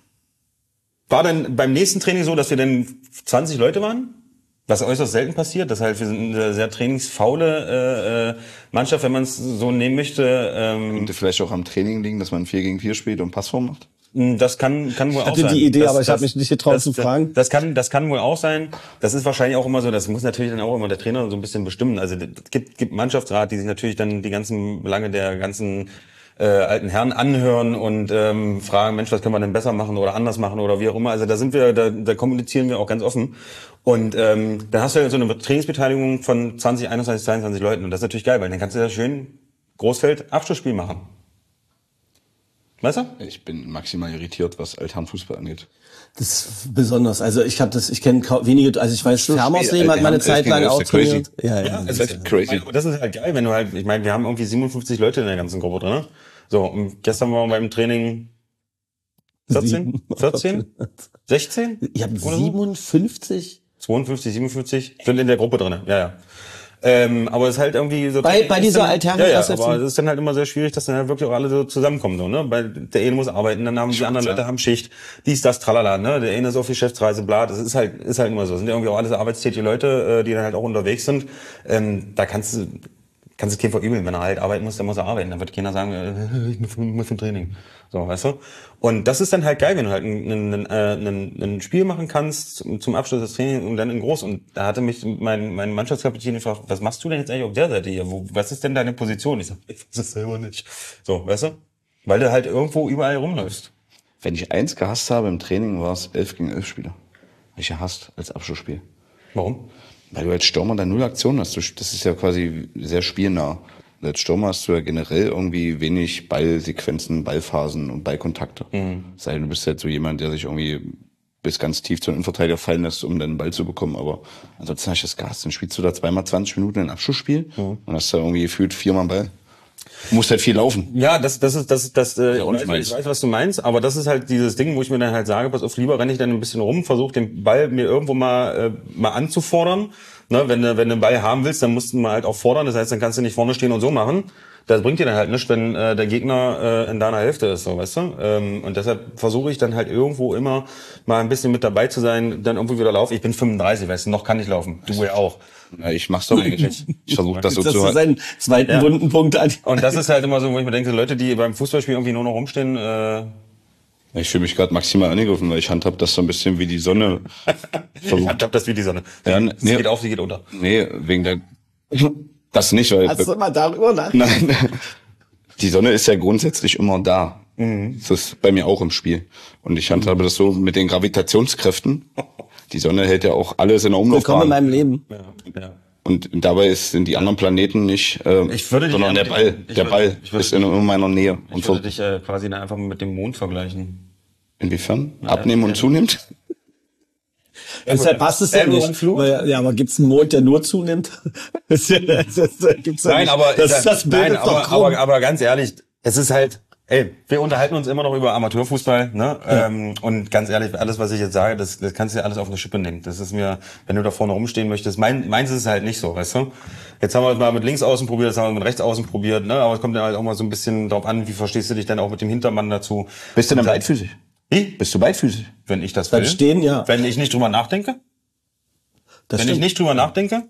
war dann beim nächsten Training so, dass wir dann 20 Leute waren, was äußerst selten passiert. Das heißt, wir sind eine sehr trainingsfaule Mannschaft, wenn man es so nehmen möchte. Könnte vielleicht auch am Training liegen, dass man 4 gegen 4 spielt und Passform macht? Das kann wohl auch sein. Ich hatte die Idee, aber ich habe mich nicht getraut zu fragen. Das kann wohl auch sein. Das ist wahrscheinlich auch immer so, das muss natürlich dann auch immer der Trainer so ein bisschen bestimmen. Also es gibt Mannschaftsrat, die sich natürlich dann die ganzen Belange der ganzen alten Herren anhören und fragen, Mensch, was können wir denn besser machen oder anders machen oder wie auch immer. Also da kommunizieren wir auch ganz offen. Und dann hast du ja so eine Trainingsbeteiligung von 20, 21, 22 Leuten und das ist natürlich geil, weil dann kannst du da schön Großfeld-Abschlussspiel machen. Weißt du? Ich bin maximal irritiert, was Altherrenfußball angeht. Das ist besonders. Also ich kenne wenige, also ich weiß, Fermersleben hat meine Zeit lang auch trainiert. Ja, das ist crazy. Das ist halt geil, wenn du halt, ich meine, wir haben irgendwie 57 Leute in der ganzen Gruppe drin. So, und gestern waren wir beim Training 14? 16? Ich habe 57? 52, 57 sind in der Gruppe drin, ja. Aber es ist halt irgendwie so... Bei dieser Alterne... Ja, aber es ist dann halt immer sehr schwierig, dass dann halt wirklich auch alle so zusammenkommen, so, ne? Weil der eine muss arbeiten, dann haben die anderen Leute haben Schicht, dies, das, tralala, ne? Der eine ist auf Geschäftsreise, bla, das ist halt immer so. Das sind ja irgendwie auch alles arbeitstätige Leute, die dann halt auch unterwegs sind. Da kannst du es keinem verübeln, wenn er halt arbeiten muss, dann muss er arbeiten. Dann wird keiner sagen, ich muss zum Training. So, weißt du? Und das ist dann halt geil, wenn du halt ein Spiel machen kannst zum Abschluss des Trainings und dann in groß. Und da hatte mich mein Mannschaftskapitän gefragt, was machst du denn jetzt eigentlich auf der Seite hier? Was ist denn deine Position? Ich sag, ich weiß es selber nicht. So, weißt du? Weil du halt irgendwo überall rumläufst. Wenn ich eins gehasst habe im Training, war es 11 gegen 11 Spieler. Ich gehasst als Abschlussspiel. Warum? Weil du als Stürmer da 0 Aktion hast. Das ist ja quasi sehr spielnah. Als Stürmer hast du ja generell irgendwie wenig Ballsequenzen, Ballphasen und Ballkontakte. Sei denn, du bist halt so jemand, der sich irgendwie bis ganz tief zu einem Innenverteidiger fallen lässt, um dann einen Ball zu bekommen. Aber ansonsten hast du das Gas. Dann spielst du da 20 Minuten ein Abschlussspiel und hast da irgendwie gefühlt 4-mal einen Ball. Du musst halt viel laufen. Ja, das ich weiß, was du meinst, aber das ist halt dieses Ding, wo ich mir dann halt sage, pass auf, lieber renne ich dann ein bisschen rum, versuche den Ball mir irgendwo mal anzufordern. Ne, wenn du den Ball haben willst, dann musst du mal halt auch fordern, das heißt, dann kannst du nicht vorne stehen und so machen. Das bringt dir dann halt nichts, wenn der Gegner in deiner Hälfte ist, so, weißt du? Und deshalb versuche ich dann halt irgendwo immer mal ein bisschen mit dabei zu sein, dann irgendwo wieder laufen. Ich bin 35, weißt du, noch kann ich laufen. Du ja auch. Ja, ich mach's doch eigentlich. Ich versuche das so das zu ist seinen zweiten wunden Punkt an. Und das ist halt immer so, wo ich mir denke, Leute, die beim Fußballspiel irgendwie nur noch rumstehen, Ich fühle mich gerade maximal angegriffen, weil ich handhab das so ein bisschen wie die Sonne. Ich handhab das wie die Sonne. Ja, sie geht auf, sie geht unter. Nee, wegen der... Das nicht, weil... Hast du mal darüber nach? Nein, die Sonne ist ja grundsätzlich immer da. Das ist bei mir auch im Spiel. Und ich handhabe das so mit den Gravitationskräften. Die Sonne hält ja auch alles in der Umlaufbahn. Willkommen in meinem Leben. Ja. Und dabei sind die anderen Planeten nicht, sondern der Ball. Der Ball ist in meiner Nähe. Ich würde dich quasi dann einfach mit dem Mond vergleichen. Inwiefern? Abnehmen und zunimmt? Deshalb passt es ja nicht. Weil, ja, aber gibt's einen Mond, der nur zunimmt? Nein, aber das Bild ist doch krumm. aber ganz ehrlich, es ist halt, wir unterhalten uns immer noch über Amateurfußball, ne? Ja. Und ganz ehrlich, alles, was ich jetzt sage, das kannst du ja alles auf eine Schippe nehmen. Das ist mir, wenn du da vorne rumstehen möchtest, meins ist es halt nicht so, weißt du? Jetzt haben wir es mal mit links außen probiert, jetzt haben wir es mit rechts außen probiert, ne? Aber es kommt dann halt auch mal so ein bisschen drauf an, wie verstehst du dich denn auch mit dem Hintermann dazu? Bist du denn beidfüßig? Wie? Bist du beidfüßig? Wenn ich das will. Beim Stehen, ja. Wenn ich nicht drüber nachdenke? Das wenn stimmt. ich nicht drüber nachdenke?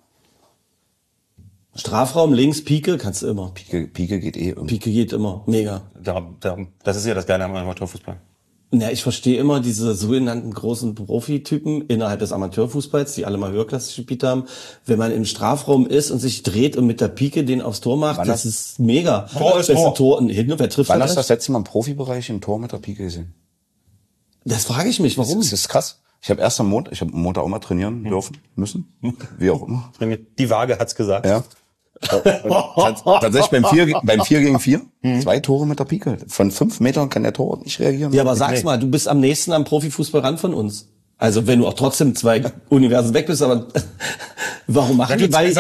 Strafraum, links, Pike, kannst du immer. Pike geht immer. Pike geht immer. Mega. Das ist ja das Geile am Amateurfußball. Ja, ich verstehe immer diese sogenannten großen Profitypen innerhalb des Amateurfußballs, die alle mal höherklassig gespielt haben. Wenn man im Strafraum ist und sich dreht und mit der Pike den aufs Tor macht, das ist mega. Tor ist Tor. Tor. Und hin, wer trifft Wann hast du das letzte Mal im Profibereich im Tor mit der Pike gesehen? Das frage ich mich, warum? Das ist krass. Ich habe am Montag auch mal trainieren dürfen, müssen, wie auch immer. Die Waage hat's gesagt. Ja. Tatsächlich beim 4 gegen 4, 2 Tore mit der Pike. Von 5 Metern kann der Torwart nicht reagieren. Ja, aber sag's mal, du bist am nächsten am Profifußball ran von uns. Also wenn du auch trotzdem 2 Universen weg bist, aber warum machen die? Weil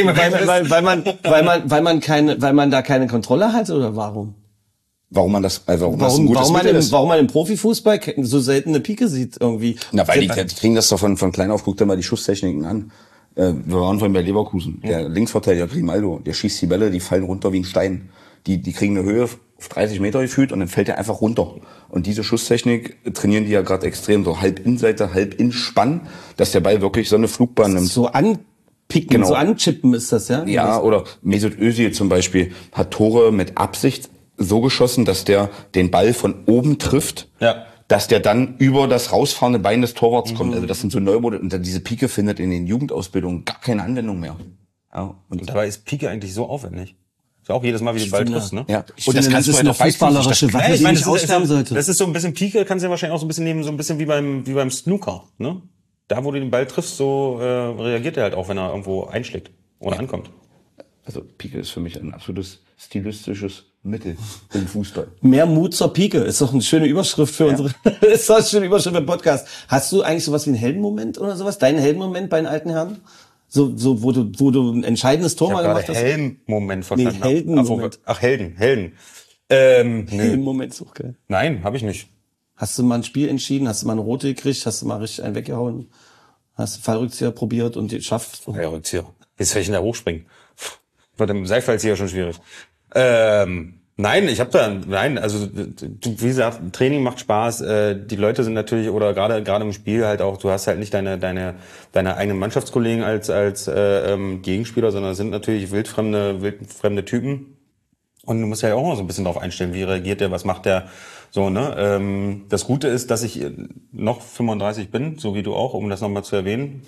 man da keine Kontrolle hat oder warum? Warum man das ein gutes Mittel ist? Warum man im Profifußball so selten eine Pike sieht irgendwie? Na, weil die kriegen das doch von klein auf, guck dir mal die Schusstechniken an. Wir waren vorhin bei Leverkusen. Der Linksverteidiger Grimaldo, der schießt die Bälle, die fallen runter wie ein Stein. Die kriegen eine Höhe auf 30 Meter gefühlt und dann fällt er einfach runter. Und diese Schusstechnik trainieren die ja gerade extrem, so halb Innenseite, halb Innspann, dass der Ball wirklich so eine Flugbahn nimmt. So anpicken, genau. So anchippen ist das, ja? Ja, oder Mesut Özil zum Beispiel hat Tore mit Absicht so geschossen, dass der den Ball von oben trifft. Ja. Dass der dann über das rausfahrende Bein des Torwarts kommt. Also das sind so Neumodelle. Und diese Pike findet in den Jugendausbildungen gar keine Anwendung mehr. Ja, und dabei ist Pike eigentlich so aufwendig. Ist ja auch jedes Mal, wie du den Ball triffst, ne? Ja. Und das kannst du eine fußballerische Waffe, die nicht aussterben sollte. Das ist so ein bisschen Pike, kannst du ja wahrscheinlich auch so ein bisschen nehmen, so ein bisschen wie beim Snooker, ne? Da, wo du den Ball triffst, so reagiert er halt auch, wenn er irgendwo einschlägt oder ankommt. Also Pike ist für mich ein absolutes stilistisches Mittel im Fußball. Mehr Mut zur Pike ist doch eine schöne Überschrift für unsere, ist doch eine schöne Überschrift für den Podcast. Hast du eigentlich sowas wie einen Heldenmoment oder sowas? Deinen Heldenmoment bei den alten Herren? So, wo du ein entscheidendes Tor mal gemacht hast? Heldenmoment verstanden. Nee, Heldenmoment. Ach, Helden. Heldenmoment ist auch geil. Nein, habe ich nicht. Hast du mal ein Spiel entschieden? Hast du mal eine rote gekriegt? Hast du mal richtig einen weggehauen? Hast du Fallrückzieher probiert und geschafft? Fallrückzieher. Jetzt soll ich denn da hochspringen? Wird im Seilfallzieher schon schwierig. Nein, also wie gesagt, Training macht Spaß. Die Leute sind natürlich, oder gerade im Spiel halt auch, du hast halt nicht deine eigenen Mannschaftskollegen als Gegenspieler, sondern sind natürlich wildfremde Typen. Und du musst ja auch mal so ein bisschen drauf einstellen, wie reagiert der, was macht der, so, ne? Das Gute ist, dass ich noch 35 bin, so wie du auch, um das nochmal zu erwähnen.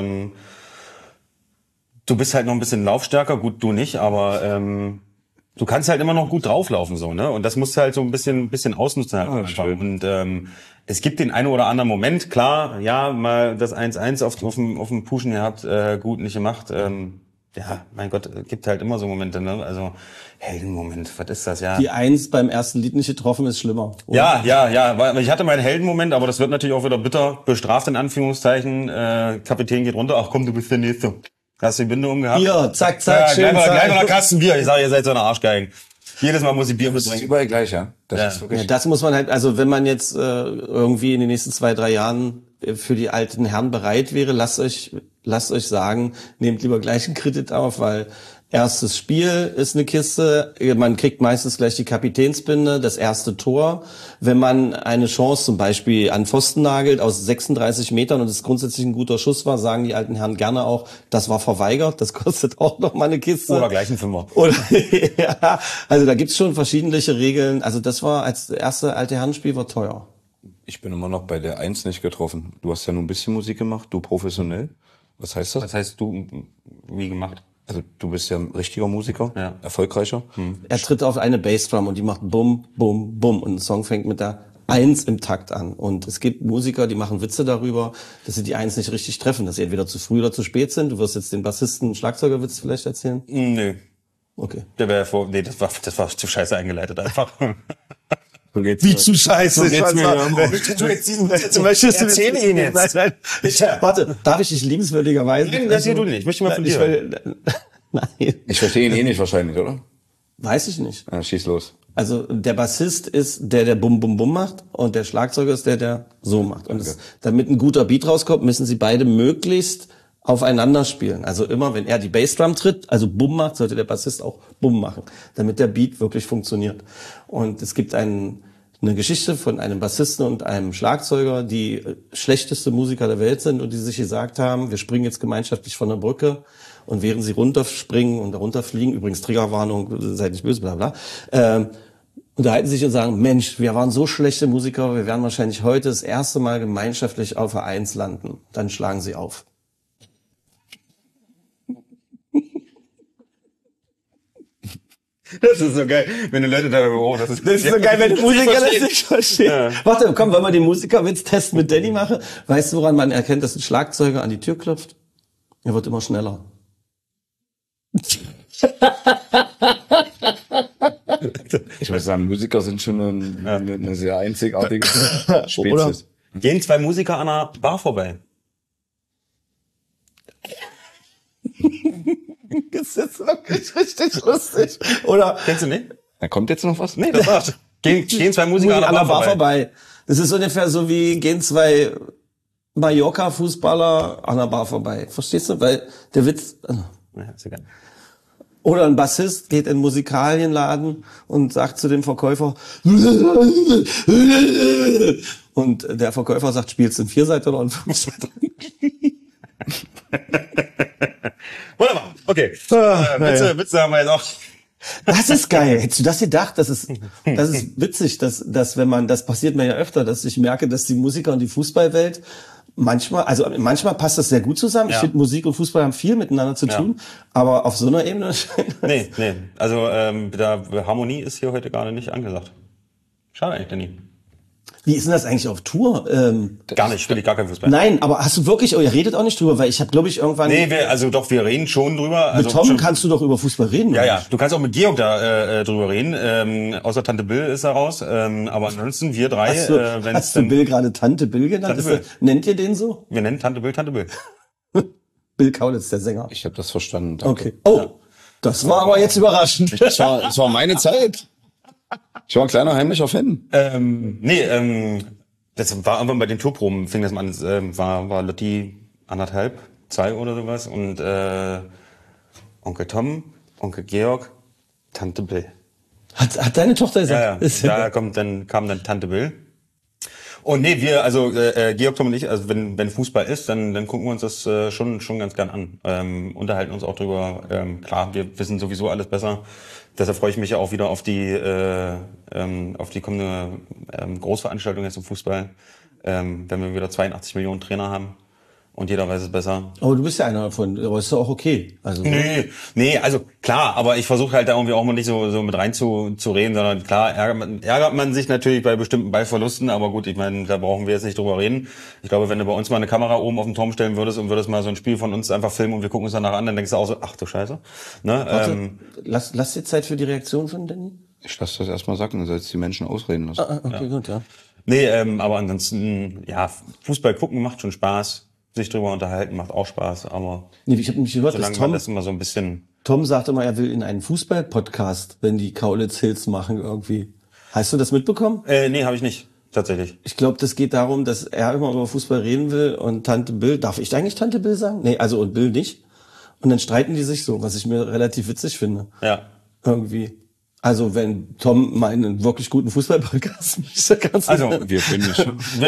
Du bist halt noch ein bisschen laufstärker, gut, du nicht, aber du kannst halt immer noch gut drauflaufen, so, ne? Und das musst du halt so ein bisschen ausnutzen halt einfach. Und es gibt den einen oder anderen Moment, klar, ja, mal das 1-1 auf dem Pushen gehabt, gut nicht gemacht. Ja, mein Gott, gibt halt immer so Momente, ne? Also Heldenmoment, was ist das, ja? Die 1 beim ersten Lied nicht getroffen ist schlimmer. Oder? Ja, weil ich hatte meinen Heldenmoment, aber das wird natürlich auch wieder bitter bestraft, in Anführungszeichen. Kapitän geht runter, ach komm, du bist der Nächste. Hast du die Binde umgehabt? Bier, zack, zack, ja, schön. Gleich mal Kasten Bier. Ich sage, ihr seid so eine Arschgeigen. Jedes Mal muss ich Bier Das ist mitbringen. überall gleich, ja. Das ist wirklich. Ja, das muss man halt, also wenn man jetzt irgendwie in den nächsten 2-3 Jahren für die alten Herren bereit wäre, lasst euch sagen, nehmt lieber gleich einen Kredit auf, weil erstes Spiel ist eine Kiste, man kriegt meistens gleich die Kapitänsbinde, das erste Tor. Wenn man eine Chance zum Beispiel an Pfosten nagelt aus 36 Metern und es grundsätzlich ein guter Schuss war, sagen die alten Herren gerne auch, das war verweigert, das kostet auch noch mal eine Kiste. Oder gleich ein Fünfer. Oder, ja, also da gibt's schon verschiedene Regeln. Also das war als erste alte Herrenspiel war teuer. Ich bin immer noch bei der 1 nicht getroffen. Du hast ja nur ein bisschen Musik gemacht, du professionell. Was heißt das? Was heißt du, wie gemacht? Also du bist ja ein richtiger Musiker, ja. Erfolgreicher. Er tritt auf eine Bassdrum und die macht bum, bum, bum und ein Song fängt mit der 1 im Takt an. Und es gibt Musiker, die machen Witze darüber, dass sie die 1 nicht richtig treffen, dass sie entweder zu früh oder zu spät sind. Du wirst jetzt den Bassisten Schlagzeugerwitz vielleicht erzählen? Nö. Okay. Der wäre das war zu scheiße eingeleitet einfach. Wie zu scheiße. Erzähl ihn jetzt. Nein. Warte, darf ich dich liebenswürdigerweise? Nein, das hier du nicht. Ich möchte mal von dir. Nein. Ich verstehe ihn nicht wahrscheinlich, oder? Weiß ich nicht. Ja, schieß los. Also der Bassist ist der Bum Bum Bum macht und der Schlagzeuger ist der so macht. Und damit ein guter Beat rauskommt, müssen sie beide möglichst aufeinander spielen. Also immer, wenn er die Bassdrum tritt, also Bum macht, sollte der Bassist auch Bum machen, damit der Beat wirklich funktioniert. Und es gibt eine Geschichte von einem Bassisten und einem Schlagzeuger, die schlechteste Musiker der Welt sind und die sich gesagt haben, wir springen jetzt gemeinschaftlich von der Brücke und während sie runterspringen und runterfliegen, übrigens Triggerwarnung, seid nicht böse, bla bla, unterhalten sich und sagen, Mensch, wir waren so schlechte Musiker, wir werden wahrscheinlich heute das erste Mal gemeinschaftlich auf der 1 landen. Dann schlagen sie auf. Das ist so geil, wenn die Leute da, oh, das ist so geil, wenn die Musiker das nicht verstehen. Ja. Warte, komm, wollen wir den Musikerwitz-Test mit Danny machen? Weißt du, woran man erkennt, dass ein Schlagzeuger an die Tür klopft? Er wird immer schneller. Ich würde sagen, Musiker sind schon eine sehr einzigartige Spezies. Gehen 2 Musiker an einer Bar vorbei. Das ist wirklich richtig lustig. Oder? Kennst du nicht? Da kommt jetzt noch was? Nee, das war's. Gehen 2 Musiker an einer Bar vorbei. Das ist ungefähr so wie gehen 2 Mallorca-Fußballer an einer Bar vorbei. Verstehst du? Weil der Witz... Ja, ist egal. Oder ein Bassist geht in einen Musikalienladen und sagt zu dem Verkäufer und der Verkäufer sagt, spielst du in 4-Seiter oder in 5-Seiter? Wunderbar, okay. Witze haben wir jetzt auch. Das ist geil. Hättest du das gedacht? Das ist witzig, dass wenn man, das passiert mir ja öfter, dass ich merke, dass die Musiker und die Fußballwelt manchmal passt das sehr gut zusammen. Ja. Ich finde, Musik und Fußball haben viel miteinander zu tun, aber auf so einer Ebene... Nee. Also Harmonie ist hier heute gerade nicht angesagt. Schade eigentlich, Danny. Wie ist denn das eigentlich auf Tour? Gar nicht, spiele ich gar kein Fußball. Nein, aber hast du wirklich, ihr redet auch nicht drüber, weil ich habe, glaube ich, irgendwann... Nee, wir reden schon drüber. Mit Tom kannst du doch über Fußball reden, oder? Ja, du kannst auch mit Georg da drüber reden. Außer Tante Bill ist da raus. Aber ansonsten wir 3... Hast du Bill gerade Tante Bill genannt? Nennt ihr den so? Wir nennen Tante Bill. Bill Kaulitz, der Sänger. Ich habe das verstanden. Danke. Okay. Oh, das war aber jetzt überraschend. Das war meine Zeit. Ich war ein kleiner heimlicher Fan. Das war irgendwann bei den Tourproben, fing das mal an, war Lotti 1,5, 2 oder sowas und Onkel Tom, Onkel Georg, Tante Bill. Hat deine Tochter gesagt? Ja. Kam dann Tante Bill. Und nee, Georg, Tom und ich, also wenn Fußball ist, dann gucken wir uns das schon ganz gern an. Unterhalten uns auch drüber. Klar, wir wissen sowieso alles besser. Deshalb freue ich mich ja auch wieder auf die kommende Großveranstaltung jetzt im Fußball, wenn wir wieder 82 Millionen Trainer haben. Und jeder weiß es besser. Aber du bist ja einer davon, aber ist doch auch okay. Also Nee, also klar, aber ich versuche halt da irgendwie auch mal nicht so mit rein zu reden, sondern klar ärgert man sich natürlich bei bestimmten Ballverlusten, aber gut, ich meine, da brauchen wir jetzt nicht drüber reden. Ich glaube, wenn du bei uns mal eine Kamera oben auf den Turm stellen würdest und würdest mal so ein Spiel von uns einfach filmen und wir gucken uns danach an, dann denkst du auch so, ach du Scheiße. Ne? Warte, lass dir Zeit für die Reaktion von Danny. Ich lasse das erstmal sagen, dann sollst du die Menschen ausreden lassen. Okay, gut, ja. Nee, aber ansonsten, ja, Fußball gucken macht schon Spaß. Sich drüber unterhalten macht auch Spaß, aber Nee, ich habe mich gehört, solange dass man das immer so ein bisschen... Tom sagt immer, er will in einen Fußball-Podcast, wenn die Kaulitz Hills machen irgendwie. Hast du das mitbekommen? Nee, habe ich nicht, tatsächlich. Ich glaube, das geht darum, dass er immer über Fußball reden will und Tante Bill, darf ich eigentlich Tante Bill sagen? Nee, also und Bill nicht. Und dann streiten die sich so, was ich mir relativ witzig finde. Ja. Irgendwie. Also wenn Tom mal einen wirklich guten Fußball-Podcast macht, also wir können nicht.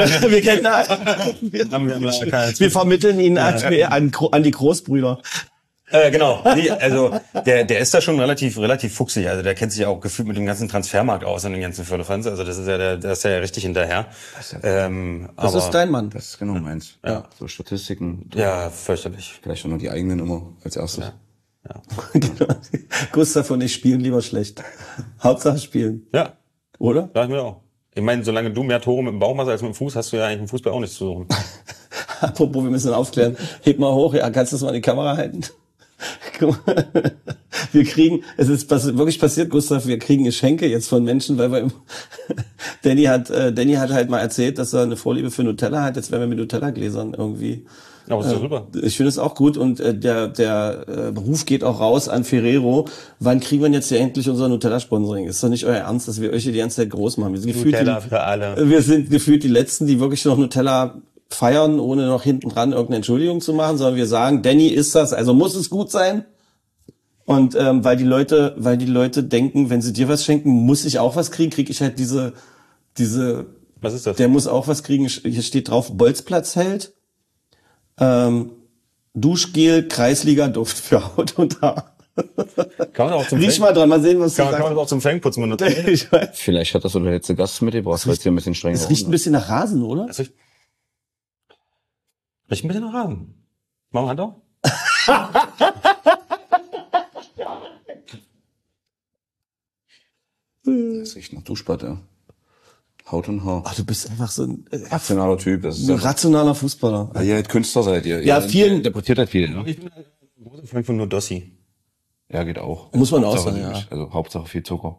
wir vermitteln ihn an die Großbrüder. Genau. Nee, also der ist da schon relativ fuchsig. Also der kennt sich ja auch gefühlt mit dem ganzen Transfermarkt aus und den ganzen Firlefanz. Also das ist ja der ist ja richtig hinterher. Das ist dein Mann. Das ist genau meins. Ja. So Statistiken. Ja, fürchterlich. Vielleicht auch noch die eigenen immer als erstes. Ja. Genau. Gustav und ich spielen lieber schlecht. Hauptsache spielen. Ja. Oder? Sag ich mir auch. Ich meine, solange du mehr Tore mit dem Bauch machst als mit dem Fuß, hast du ja eigentlich im Fußball auch nichts zu suchen. Apropos, wir müssen aufklären. Heb mal hoch, ja, kannst du das mal in die Kamera halten? Guck mal. Wir kriegen, es ist wirklich passiert, Gustav, wir kriegen Geschenke jetzt von Menschen, weil wir Danny hat halt mal erzählt, dass er eine Vorliebe für Nutella hat. Jetzt werden wir mit Nutella-Gläsern irgendwie. Aber ist doch super. Ich finde es auch gut und der Ruf geht auch raus an Ferrero. Wann kriegen wir jetzt hier endlich unser Nutella-Sponsoring? Ist doch nicht euer Ernst, dass wir euch hier die ganze Zeit groß machen. Wir sind Nutella für alle. Wir sind gefühlt die Letzten, die wirklich noch Nutella feiern, ohne noch hinten dran irgendeine Entschuldigung zu machen, sondern wir sagen, Danny ist das, also muss es gut sein. Und weil die Leute denken, wenn sie dir was schenken, muss ich auch was kriegen, kriege ich halt diese. Was ist das? Der muss auch was kriegen. Hier steht drauf Bolzplatzheld. Duschgel, Kreisliga-Duft für Haut und Haar. Kann man auch zum Riech mal dran, mal sehen, was du sagst. Kann man auch zum Fängputzen benutzen. Ich weiß. Vielleicht hat das so der letzte Gast mitgebracht, weil es hier ein bisschen streng ist. Es riecht ein bisschen nach Rasen, oder? Das riecht ein bisschen nach Rasen. Machen wir Hand auf? Das riecht nach Duschbad, Haut und Haar. Ach, du bist einfach so ein Rationaler Typ. Das ist rationaler Fußballer. Ja, ihr halt Künstler seid ihr. Ja, vielen interpretiert halt viel, ne? Ich bin ein großer Freund von Nudossi. Ja, geht auch. Muss man auch Hauptsache sagen, ja. nicht. Also Hauptsache viel Zucker.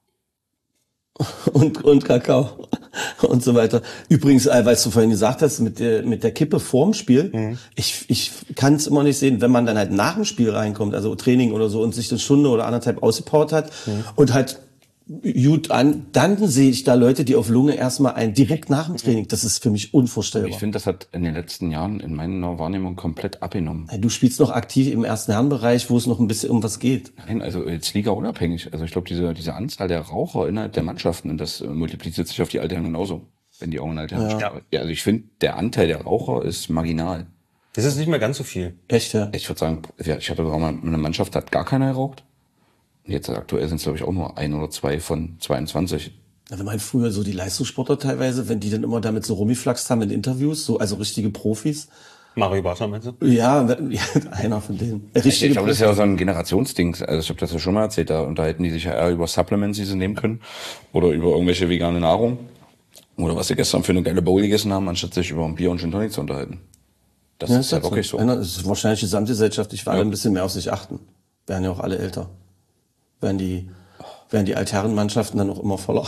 Und Kakao und so weiter. Übrigens, weil du vorhin gesagt hast, mit der Kippe vorm Spiel, ich kann es immer nicht sehen, wenn man dann halt nach dem Spiel reinkommt, also Training oder so, und sich eine Stunde oder anderthalb ausgepowert hat und halt gut an, dann sehe ich da Leute, die auf Lunge erstmal direkt nach dem Training. Das ist für mich unvorstellbar. Ich finde, das hat in den letzten Jahren in meiner Wahrnehmung komplett abgenommen. Du spielst noch aktiv im ersten Herrenbereich, wo es noch ein bisschen um was geht. Nein, also jetzt Liga unabhängig. Also ich glaube, diese Anzahl der Raucher innerhalb der Mannschaften, das multipliziert sich auf die Altherren genauso, wenn die auch in Altherren sterben. Ja, also ich finde, der Anteil der Raucher ist marginal. Das ist nicht mehr ganz so viel. Echt, ja? Ich würde sagen, ich hatte auch mal eine Mannschaft, da hat gar keiner geraucht. Jetzt aktuell sind es, glaube ich, auch nur 1 oder 2 von 22. Also mein früher so die Leistungssportler teilweise, wenn die dann immer damit so rumgeflaxt haben in Interviews, so also richtige Profis. Mario Barca, meinst du? Ja, einer von denen. Ich glaube, das ist ja so ein Generationsding. Also ich habe das ja schon mal erzählt, da unterhalten die sich ja eher über Supplements, die sie nehmen können, oder über irgendwelche vegane Nahrung. Oder was sie gestern für eine geile Bowl gegessen haben, anstatt sich über ein Bier und Gin Tonic zu unterhalten. Das ist ja wirklich so. Das ist wahrscheinlich die gesamtgesellschaftlich, weil alle ein bisschen mehr auf sich achten. Werden ja auch alle älter. Werden die Altherrenmannschaften dann auch immer voller.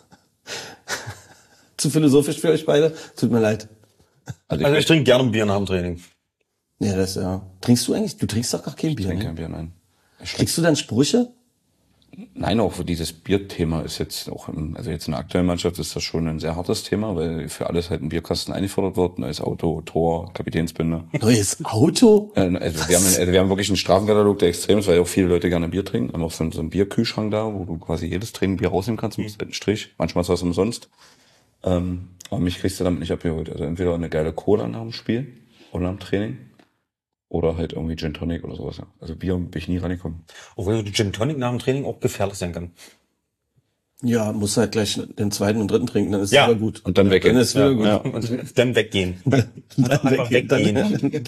Zu philosophisch für euch beide? Tut mir leid. Also ich trinke gerne ein Bier nach dem Training. Ja, Trinkst du eigentlich? Du trinkst doch gar kein Bier, Ich trinke ne? kein Bier, nein. Kriegst du dann Sprüche? Nein, auch dieses Bierthema ist jetzt auch, also jetzt in der aktuellen Mannschaft ist das schon ein sehr hartes Thema, weil für alles halt ein Bierkasten eingefordert wird, neues Auto, Tor, Kapitänsbinde. Neues Auto? Also wir haben wirklich einen Strafenkatalog, der extrem ist, weil auch viele Leute gerne Bier trinken. Wir haben auch so einen Bierkühlschrank da, wo du quasi jedes Training Bier rausnehmen kannst, musst halt einen Strich. Manchmal ist das umsonst. Aber mich kriegst du damit nicht abgeholt. Also entweder eine geile Cola nach dem Spiel oder am Training. Oder halt irgendwie Gin Tonic oder sowas. Also Bier bin ich nie reingekommen. Obwohl Gin Tonic nach dem Training auch gefährlich sein kann. Ja, muss halt gleich den zweiten und dritten trinken, dann ist es wieder gut. Und dann weggehen. Dann ist es wieder gut. Ja. Und dann weggehen. Einfach weggehen.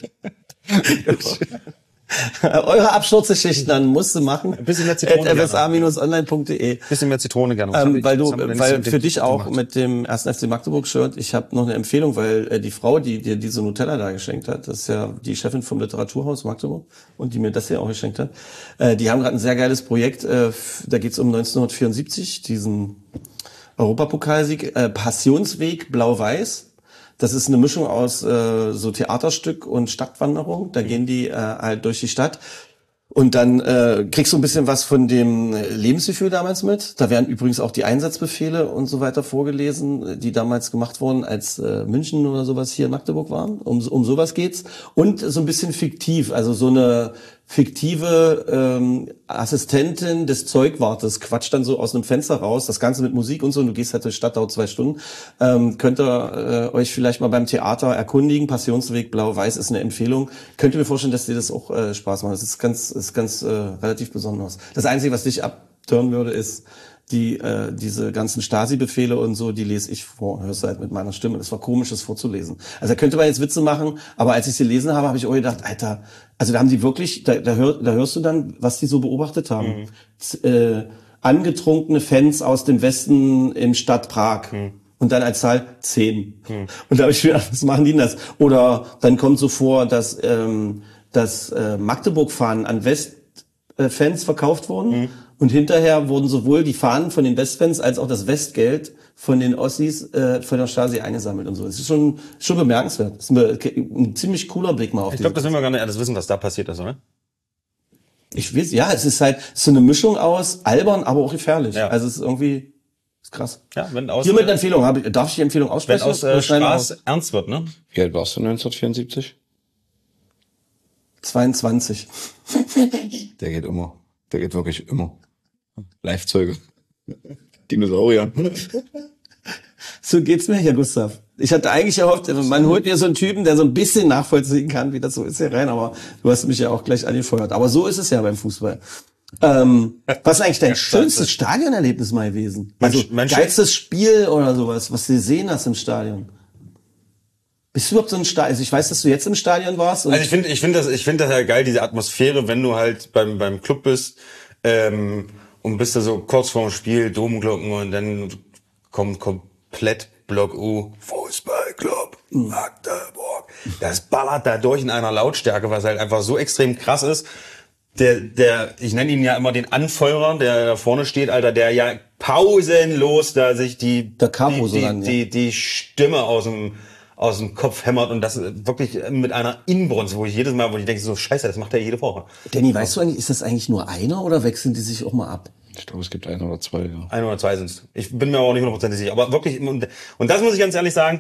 Eure Absturzgeschichten dann musst du machen. Ein bisschen mehr Zitrone. fsa-online.de. Bisschen mehr Zitrone gerne. Weil für dich auch mit dem 1. FC Magdeburg-Shirt, ich habe noch eine Empfehlung, weil die Frau, die dir diese Nutella da geschenkt hat, das ist ja die Chefin vom Literaturhaus Magdeburg und die mir das hier auch geschenkt hat, die haben gerade ein sehr geiles Projekt, da geht's um 1974, diesen Europapokalsieg, Passionsweg Blau-Weiß. Das ist eine Mischung aus so Theaterstück und Stadtwanderung. Da gehen die halt durch die Stadt. Und dann kriegst du ein bisschen was von dem Lebensgefühl damals mit. Da werden übrigens auch die Einsatzbefehle und so weiter vorgelesen, die damals gemacht wurden, als München oder sowas hier in Magdeburg waren. Um sowas geht's. Und so ein bisschen fiktiv, also so eine fiktive Assistentin des Zeugwartes quatscht dann so aus einem Fenster raus, das Ganze mit Musik und so, und du gehst halt durch die Stadt, dauert 2 Stunden. Könnt ihr euch vielleicht mal beim Theater erkundigen. Passionsweg Blau-Weiß ist eine Empfehlung. Könnt ihr mir vorstellen, dass dir das auch Spaß macht. Das ist ganz relativ besonders. Das Einzige, was dich abtören würde, ist diese ganzen Stasi-Befehle und so, die lese ich vor, hörst du halt mit meiner Stimme. Das war komisch, das vorzulesen. Also da könnte man jetzt Witze machen, aber als ich sie gelesen habe, habe ich auch gedacht, Alter, also da haben die wirklich, da hörst du dann, was die so beobachtet haben. Angetrunkene Fans aus dem Westen in Stadt Prag. Und dann als Zahl 10. Und da habe ich mir gedacht, was machen die denn das? Oder dann kommt so vor, dass Magdeburg-Fahnen an Westfans verkauft wurden. Und hinterher wurden sowohl die Fahnen von den Westfans als auch das Westgeld von den Ossis von der Stasi eingesammelt und so. Das ist schon bemerkenswert. Das ist ein ziemlich cooler Blick mal auf Ich glaube, das will wir gar nicht alles wissen, was da passiert ist, oder? Ich weiß, ja, es ist halt so eine Mischung aus albern, aber auch gefährlich. Ja. Also es ist irgendwie ist krass. Ja, wenn aus Hier mit einer Empfehlung, darf ich die Empfehlung aussprechen? Wenn aus Spaß ernst wird, ne? Wie alt warst du 1974? 22. Der geht immer. Der geht wirklich immer. Live-Zeuge. Dinosaurier. So geht's mir hier, Gustav. Ich hatte eigentlich erhofft, man holt mir so einen Typen, der so ein bisschen nachvollziehen kann, wie das so ist hier rein, aber du hast mich ja auch gleich angefeuert. Aber so ist es ja beim Fußball. Was ist eigentlich dein schönstes Stadionerlebnis mal gewesen? Also geilstes Spiel oder sowas, was du gesehen hast im Stadion? Bist du überhaupt so ein Stadion? Also ich weiß, dass du jetzt im Stadion warst. Also ich finde das ja geil, diese Atmosphäre, wenn du halt beim Club bist, und bist da so kurz vorm Spiel, Domglocken und dann kommt komplett Block U, Fußballclub Magdeburg. Das ballert da durch in einer Lautstärke, was halt einfach so extrem krass ist. Ich nenne ihn ja immer den Anfeuerer, der da vorne steht, Alter, der ja pausenlos da sich die Stimme aus dem Kopf hämmert und das wirklich mit einer Inbrunst, wo ich jedes Mal, wo ich denke, so scheiße, das macht er jede Woche. Danny, weißt du eigentlich, ist das eigentlich nur einer oder wechseln die sich auch mal ab? Ich glaube, es gibt 1 oder 2, ja. 1 oder 2 sind's. Ich bin mir auch nicht 100% sicher, aber wirklich, und das muss ich ganz ehrlich sagen,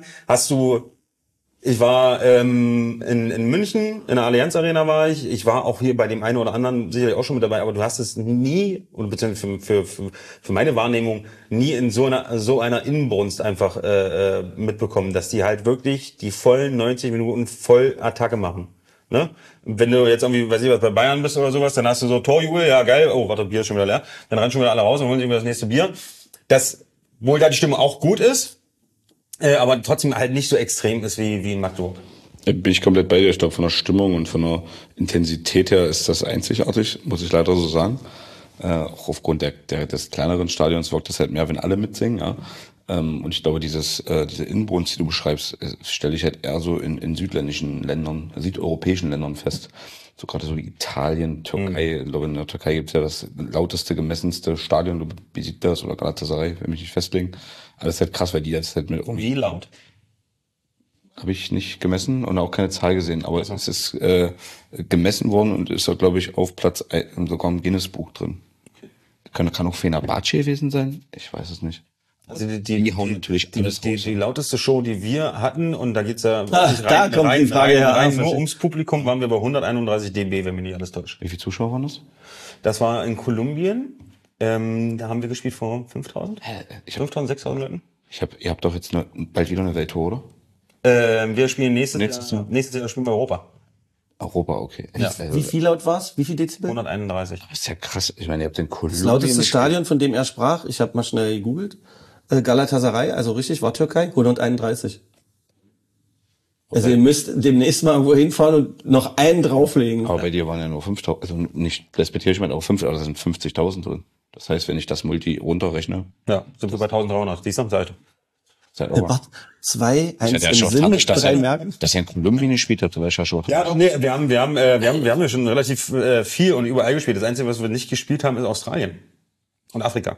ich war in München, in der Allianz Arena war ich war auch hier bei dem einen oder anderen sicherlich auch schon mit dabei, aber du hast es nie, oder beziehungsweise für meine Wahrnehmung, nie in so einer Inbrunst einfach mitbekommen, dass die halt wirklich die vollen 90 Minuten voll Attacke machen. Ne? Wenn du jetzt irgendwie, weiß ich was, bei Bayern bist oder sowas, dann hast du so Torjubel, ja geil, oh, warte, Bier ist schon wieder leer, dann rennen schon wieder alle raus und holen sich wieder das nächste Bier. Das, wohl da die Stimmung auch gut ist, aber trotzdem halt nicht so extrem ist wie in Magdeburg. Bin ich komplett bei dir. Ich glaube, von der Stimmung und von der Intensität her ist das einzigartig, muss ich leider so sagen. Auch aufgrund des kleineren Stadions wirkt das halt mehr, wenn alle mitsingen. Ja. Und ich glaube, diese Inbrunst, die du beschreibst, stelle ich halt eher so in südländischen Ländern, südeuropäischen Ländern fest. So gerade so Italien, Türkei. Ich glaube, in der Türkei gibt's ja das lauteste, gemessenste Stadion, Besiktas oder Galatasaray, will mich nicht festlegen. Alles halt krass, weil die jetzt halt mit Wie laut? Habe ich nicht gemessen und auch keine Zahl gesehen, aber es ist gemessen worden und ist da, glaube ich, auf Platz 1, sogar im Guinness-Buch drin. Kann auch Fenerbahce gewesen sein? Ich weiß es nicht. Also die hauen natürlich die lauteste Show, die wir hatten, und da geht's ja rein nur ums Publikum, waren wir bei 131 dB, wenn mich nicht alles täuscht. Wie viele Zuschauer waren das? Das war in Kolumbien. Da haben wir gespielt vor 5.000? 5.000, 6.000 Leuten? Ihr habt doch jetzt bald wieder eine Welttour, oder? Wir spielen nächstes Jahr spielen wir Europa. Europa, okay. Ja. Wie viel laut war's? Wie viel Dezibel? 131. Das ist ja krass. Ich meine, ihr habt den Kolumbien. Das lauteste Stadion, von dem er sprach, ich habe mal schnell gegoogelt, Galatasaray, also richtig, war Türkei, 131. Okay. Also ihr müsst demnächst mal irgendwo hinfahren und noch einen drauflegen. Aber bei dir waren ja nur 5.000, also nicht, respektiere ich mal auch 5, aber da sind 50.000 drin. Das heißt, wenn ich das Multi runterrechne. Ja, sind wir bei 1.300, die ist am Seite. Macht 2, 1 im Sinn mit 3 Merken. Dass ihr in Kolumbien gespielt habt, war ja schon. Ja, doch, nee, wir haben ja schon relativ viel und überall gespielt. Das Einzige, was wir nicht gespielt haben, ist Australien und Afrika.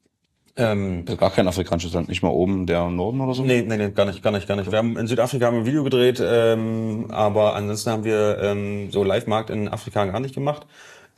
Gar kein afrikanisches Land, nicht mal oben der Norden oder so? Nee, gar nicht. Wir haben in Südafrika ein Video gedreht, aber ansonsten haben wir so Live-Markt in Afrika gar nicht gemacht.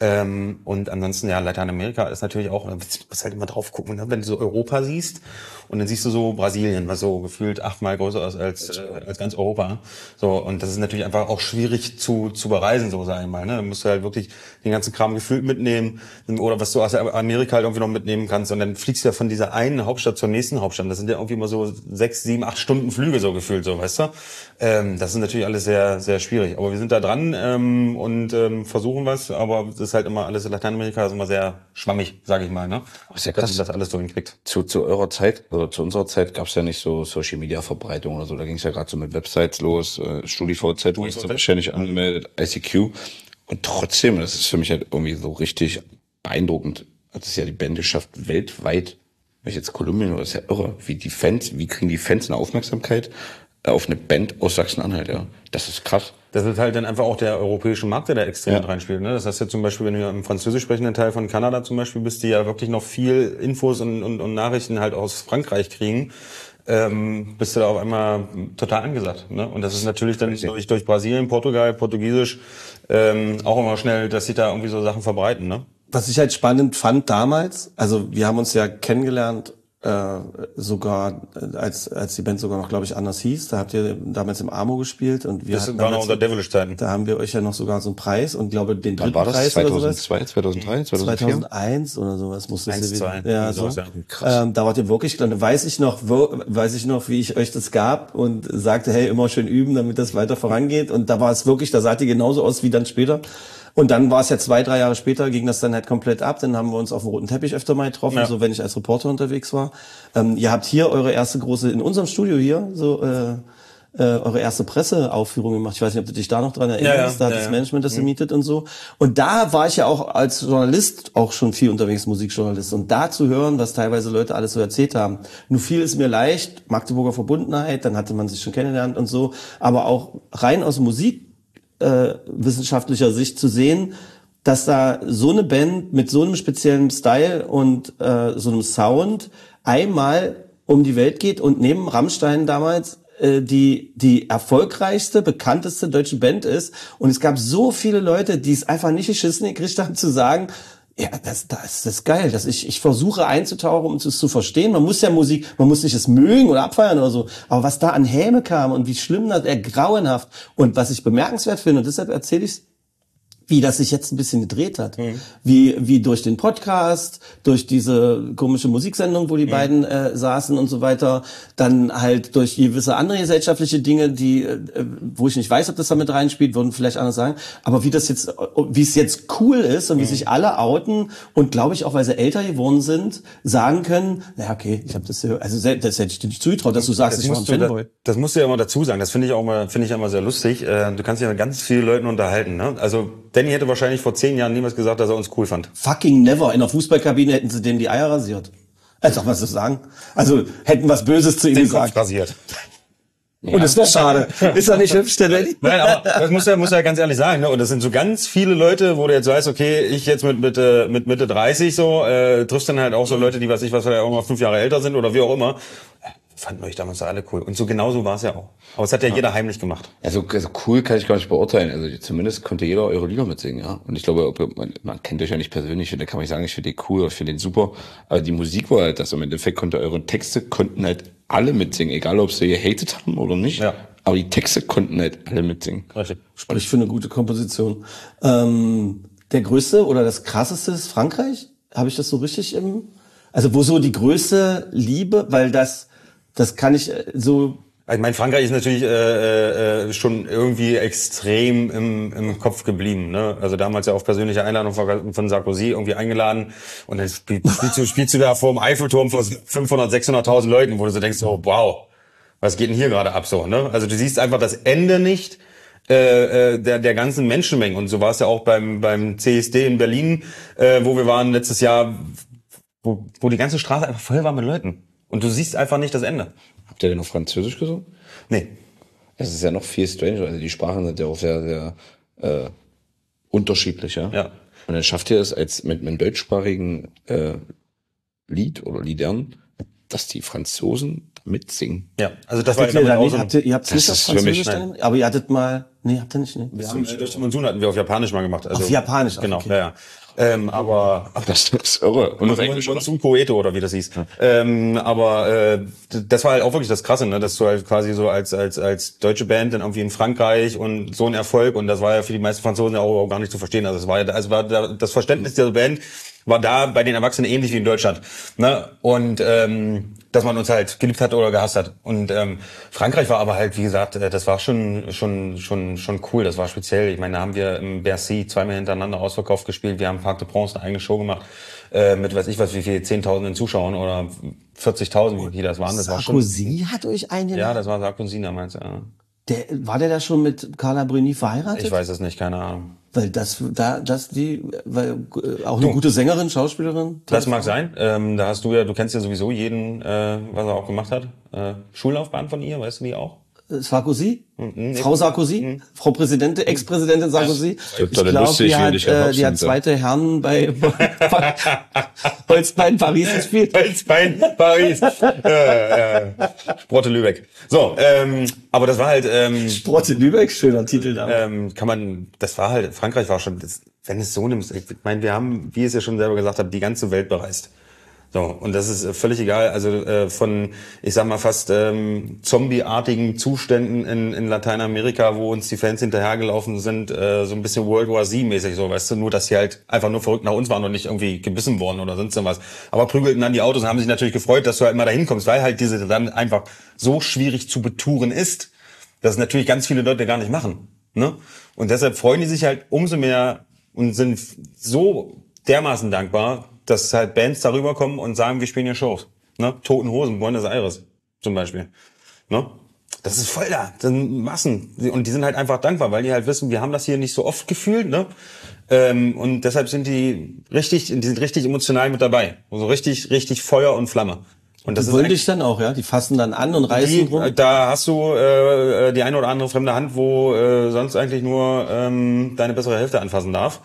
Und ansonsten, ja, Lateinamerika ist natürlich auch, du musst halt immer drauf gucken, ne? Wenn du so Europa siehst und dann siehst du so Brasilien, was so gefühlt 8-mal größer ist als ganz Europa. So, und das ist natürlich einfach auch schwierig zu bereisen, so sag ich mal, ne? Da musst du halt wirklich den ganzen Kram gefühlt mitnehmen oder was du aus Amerika halt irgendwie noch mitnehmen kannst, und dann fliegst du ja von dieser einen Hauptstadt zur nächsten Hauptstadt. Das sind ja irgendwie immer so 6, 7, 8 Stunden Flüge so gefühlt, so, weißt du? Das ist natürlich alles sehr, sehr schwierig. Aber wir sind da dran und versuchen was, aber das ist halt immer alles in Lateinamerika ist immer sehr schwammig, sage ich mal, ne? Ist ja krass, dass das alles so hinkriegt. Zu eurer Zeit, oder zu unserer Zeit gab's ja nicht so Social Media Verbreitung oder so. Da ging's ja gerade so mit Websites los, StudiVZ, du bist wahrscheinlich angemeldet, ICQ. Und trotzdem, das ist für mich halt irgendwie so richtig beeindruckend. Das ist ja die Band geschafft weltweit. Wenn ich jetzt Kolumbien, das ist ja irre. Wie kriegen die Fans eine Aufmerksamkeit auf eine Band aus Sachsen-Anhalt, ja? Das ist krass. Das ist halt dann einfach auch der europäische Markt, der da extrem reinspielt, ne? Das heißt ja zum Beispiel, wenn du im französisch sprechenden Teil von Kanada zum Beispiel bist, die ja wirklich noch viel Infos und Nachrichten halt aus Frankreich kriegen, bist du da auf einmal total angesagt, ne? Und das ist natürlich dann durch Brasilien, Portugal, Portugiesisch, auch immer schnell, dass sich da irgendwie so Sachen verbreiten, ne? Was ich halt spannend fand damals, also wir haben uns ja kennengelernt, sogar als die Band sogar noch, glaube ich, anders hieß. Da habt ihr damals im Amo gespielt und wir das waren noch unter Devilish-Zeiten. Da haben wir euch ja noch sogar so einen Preis und glaube den dritten war das? Preis 2002, oder sowas. 2003, 2004? 2001 oder sowas musste es sein. Ja, so. Krass. Da wart ihr wirklich, dann weiß ich noch, wie ich euch das gab und sagte, hey, immer schön üben, damit das weiter vorangeht. Und da war es wirklich, da seid ihr genauso aus wie dann später. Und dann war es ja 2, 3 Jahre später, ging das dann halt komplett ab. Dann haben wir uns auf dem roten Teppich öfter mal getroffen, so wenn ich als Reporter unterwegs war. Ihr habt hier eure erste große, in unserem Studio hier, so eure erste Presseaufführung gemacht. Ich weiß nicht, ob du dich da noch dran erinnerst. Da hat das Management das gemietet und so. Und da war ich ja auch als Journalist auch schon viel unterwegs, Musikjournalist. Und da zu hören, was teilweise Leute alles so erzählt haben. Nur viel ist mir leicht, Magdeburger Verbundenheit, dann hatte man sich schon kennengelernt und so. Aber auch rein aus wissenschaftlicher Sicht zu sehen, dass da so eine Band mit so einem speziellen Style und so einem Sound einmal um die Welt geht und neben Rammstein damals die erfolgreichste, bekannteste deutsche Band ist. Und es gab so viele Leute, die es einfach nicht geschissen gekriegt haben, zu sagen, ja, das ist geil. Ich versuche einzutauchen, um es zu verstehen. Man muss ja Musik, man muss nicht es mögen oder abfeiern oder so. Aber was da an Häme kam und wie schlimm das, grauenhaft. Und was ich bemerkenswert finde, und deshalb erzähle ich es, wie das sich jetzt ein bisschen gedreht hat. Wie durch den Podcast, durch diese komische Musiksendung, wo die beiden saßen und so weiter, dann halt durch gewisse andere gesellschaftliche Dinge, die, wo ich nicht weiß, ob das da mit reinspielt, würden vielleicht anders sagen, aber wie es jetzt cool ist und wie sich alle outen und glaube ich auch, weil sie älter geworden sind, sagen können, naja, okay, ich habe das, also das hätte ich dir nicht zugetraut, dass du sagst, ich war ein Fanboy. Das musst du ja immer dazu sagen, das finde ich immer sehr lustig. Du kannst dich ja mit ganz vielen Leuten unterhalten, ne? Also Danny hätte wahrscheinlich vor 10 Jahren niemals gesagt, dass er uns cool fand. Fucking never. In der Fußballkabine hätten sie dem die Eier rasiert. Also was zu sagen. Also hätten was Böses zu ihm gesagt. Rasiert. Ja. Und das wäre schade. Ist doch nicht hübsch, der Danny? Nein, aber das muss ja ganz ehrlich sagen, ne? Und das sind so ganz viele Leute, wo du jetzt weißt, okay, ich jetzt mit Mitte 30 so, triffst dann halt auch so Leute, die was vielleicht auch mal 5 Jahre älter sind oder wie auch immer. fanden euch damals alle cool. Und so genauso war es ja auch. Aber es hat ja jeder heimlich gemacht. Also cool kann ich gar nicht beurteilen. Also zumindest konnte jeder eure Lieder mitsingen, ja. Und ich glaube, man kennt euch ja nicht persönlich, und da kann man sagen, ich finde den cool, ich finde den super. Aber die Musik war halt das. Im Endeffekt eure Texte konnten halt alle mitsingen, egal ob sie gehatet haben oder nicht. Ja. Aber die Texte konnten halt alle mitsingen. Richtig. Sprich für eine gute Komposition. Der größte oder das krasseste ist Frankreich? Habe ich das so richtig also wo so die größte Liebe, weil das kann ich so... Ich meine, Frankreich ist natürlich schon irgendwie extrem im Kopf geblieben. Ne? Also damals ja auf persönliche Einladung von Sarkozy irgendwie eingeladen. Und dann spielst du da vor dem Eiffelturm vor 500.000, 600.000 Leuten, wo du so denkst, oh wow, was geht denn hier gerade ab so? Ne? Also du siehst einfach das Ende nicht der ganzen Menschenmengen. Und so war es ja auch beim CSD in Berlin, wo wir waren letztes Jahr, wo die ganze Straße einfach voll war mit Leuten. Und du siehst einfach nicht das Ende. Habt ihr denn auf Französisch gesungen? Nee. Es ist ja noch viel stranger. Also die Sprachen sind ja auch sehr, sehr unterschiedlich, ja. Ja. Und dann schafft ihr es als mit einem deutschsprachigen Lied oder Liedern, dass die Franzosen mitsingen. Ja, also das war ja auch so. Ihr habt nicht auf Französisch dann, aber ihr hattet mal, nee, habt ihr nicht, nee. Wir haben durch den Monsun hatten wir auf Japanisch mal gemacht. Also, auf Japanisch, genau, okay. ja. Aber das ist irre. Und auf Englisch Monsun Poeto oder wie das hieß. Aber das war halt auch wirklich das Krasse, ne, dass du halt quasi so als deutsche Band dann irgendwie in Frankreich und so ein Erfolg, und das war ja für die meisten Franzosen ja auch gar nicht zu verstehen. Also es war ja, das Verständnis dieser Band war da bei den Erwachsenen ähnlich wie in Deutschland, ne? Und dass man uns halt geliebt hat oder gehasst hat. Und Frankreich war aber halt, wie gesagt, das war schon cool. Das war speziell. Ich meine, da haben wir im Bercy zweimal hintereinander ausverkauft gespielt. Wir haben Parc de Prince eine eigene Show gemacht mit weiß ich was, wie viel 10.000 Zuschauern oder 40.000, wie das waren. Das Sarkozy hat euch eingeladen? Ja, das war Sarkozy damals, ja. War der da schon mit Carla Bruni verheiratet? Ich weiß es nicht, keine Ahnung. Weil auch eine gute Sängerin, Schauspielerin? Das mag sein. Da hast du kennst ja sowieso jeden, was er auch gemacht hat. Schullaufbahn von ihr, weißt du die auch? Sarkozy? Frau Sarkozy? Frau Präsidentin, Ex-Präsidentin Sarkozy? Ich glaube, die hat zweite Herren bei Holzbein Paris gespielt. Holzbein Paris. Sprotte Lübeck. So, aber das war halt... Sprotte Lübeck, schöner Titel da. Das war halt, Frankreich war schon, wenn es so nimmst, ich meine, wir haben, wie ich es ja schon selber gesagt habe, die ganze Welt bereist. So, und das ist völlig egal, also von, ich sag mal, fast zombieartigen Zuständen in Lateinamerika, wo uns die Fans hinterhergelaufen sind, so ein bisschen World War Z-mäßig, so, weißt du, nur, dass sie halt einfach nur verrückt nach uns waren und nicht irgendwie gebissen worden oder sonst was. Aber prügelten dann die Autos und haben sich natürlich gefreut, dass du halt mal dahin kommst, weil halt diese dann einfach so schwierig zu betouren ist, dass es natürlich ganz viele Leute gar nicht machen, ne? Und deshalb freuen die sich halt umso mehr und sind so dermaßen dankbar, dass halt Bands darüber kommen und sagen, wir spielen hier Shows. Ne? Toten Hosen, Buenos Aires zum Beispiel. Ne? Das ist voll da. Das sind Massen. Und die sind halt einfach dankbar, weil die halt wissen, wir haben das hier nicht so oft gefühlt. Ne? Und deshalb sind die richtig emotional mit dabei. Also richtig Feuer und Flamme. Und das wollen dich dann auch, ja? Die fassen dann an und reißen rum? Da hast du die eine oder andere fremde Hand, wo sonst eigentlich nur deine bessere Hälfte anfassen darf.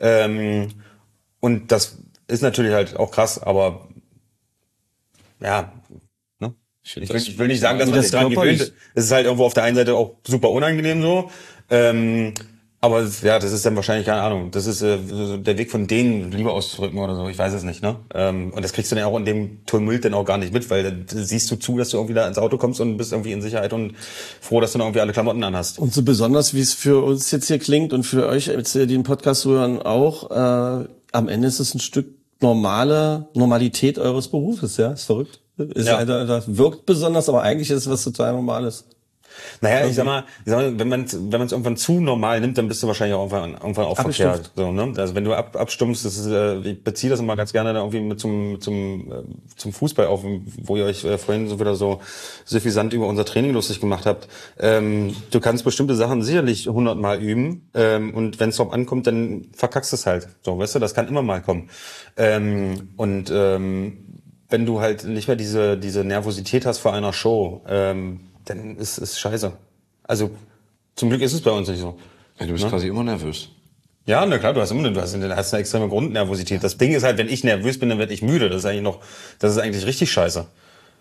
Und das ist natürlich halt auch krass, aber ja, ne? Ich will nicht sagen, dass man sich dran gewöhnt. Es ist halt irgendwo auf der einen Seite auch super unangenehm so. Aber ja, das ist dann wahrscheinlich, keine Ahnung, das ist der Weg von denen, Liebe auszudrücken oder so, ich weiß es nicht, ne? Und das kriegst du dann auch in dem Tumult dann auch gar nicht mit, weil dann siehst du zu, dass du irgendwie da ins Auto kommst und bist irgendwie in Sicherheit und froh, dass du dann irgendwie alle Klamotten anhast. Und so besonders, wie es für uns jetzt hier klingt und für euch, jetzt die den Podcast hören, auch, am Ende ist es ein Stück Normalität eures Berufes, ja? Ist verrückt. Das wirkt besonders, aber eigentlich ist es was total Normales. Naja, ich sag mal, wenn man es irgendwann zu normal nimmt, dann bist du wahrscheinlich auch irgendwann auch verkehrt. So, ne? Also wenn du abstumpfst, das ist, ich beziehe das immer ganz gerne da irgendwie mit zum Fußball auf, wo ihr euch vorhin so wieder so suffisant über unser Training lustig gemacht habt. Du kannst bestimmte Sachen sicherlich 100-mal üben, und wenn es drauf ankommt, dann verkackst du es halt. So, weißt du, das kann immer mal kommen. Wenn du halt nicht mehr diese Nervosität hast vor einer Show, dann ist es scheiße. Also zum Glück ist es bei uns nicht so. Ja, du bist quasi immer nervös. Ja, na klar, du hast eine extreme Grundnervosität. Das Ding ist halt, wenn ich nervös bin, dann werde ich müde. Das ist eigentlich richtig scheiße.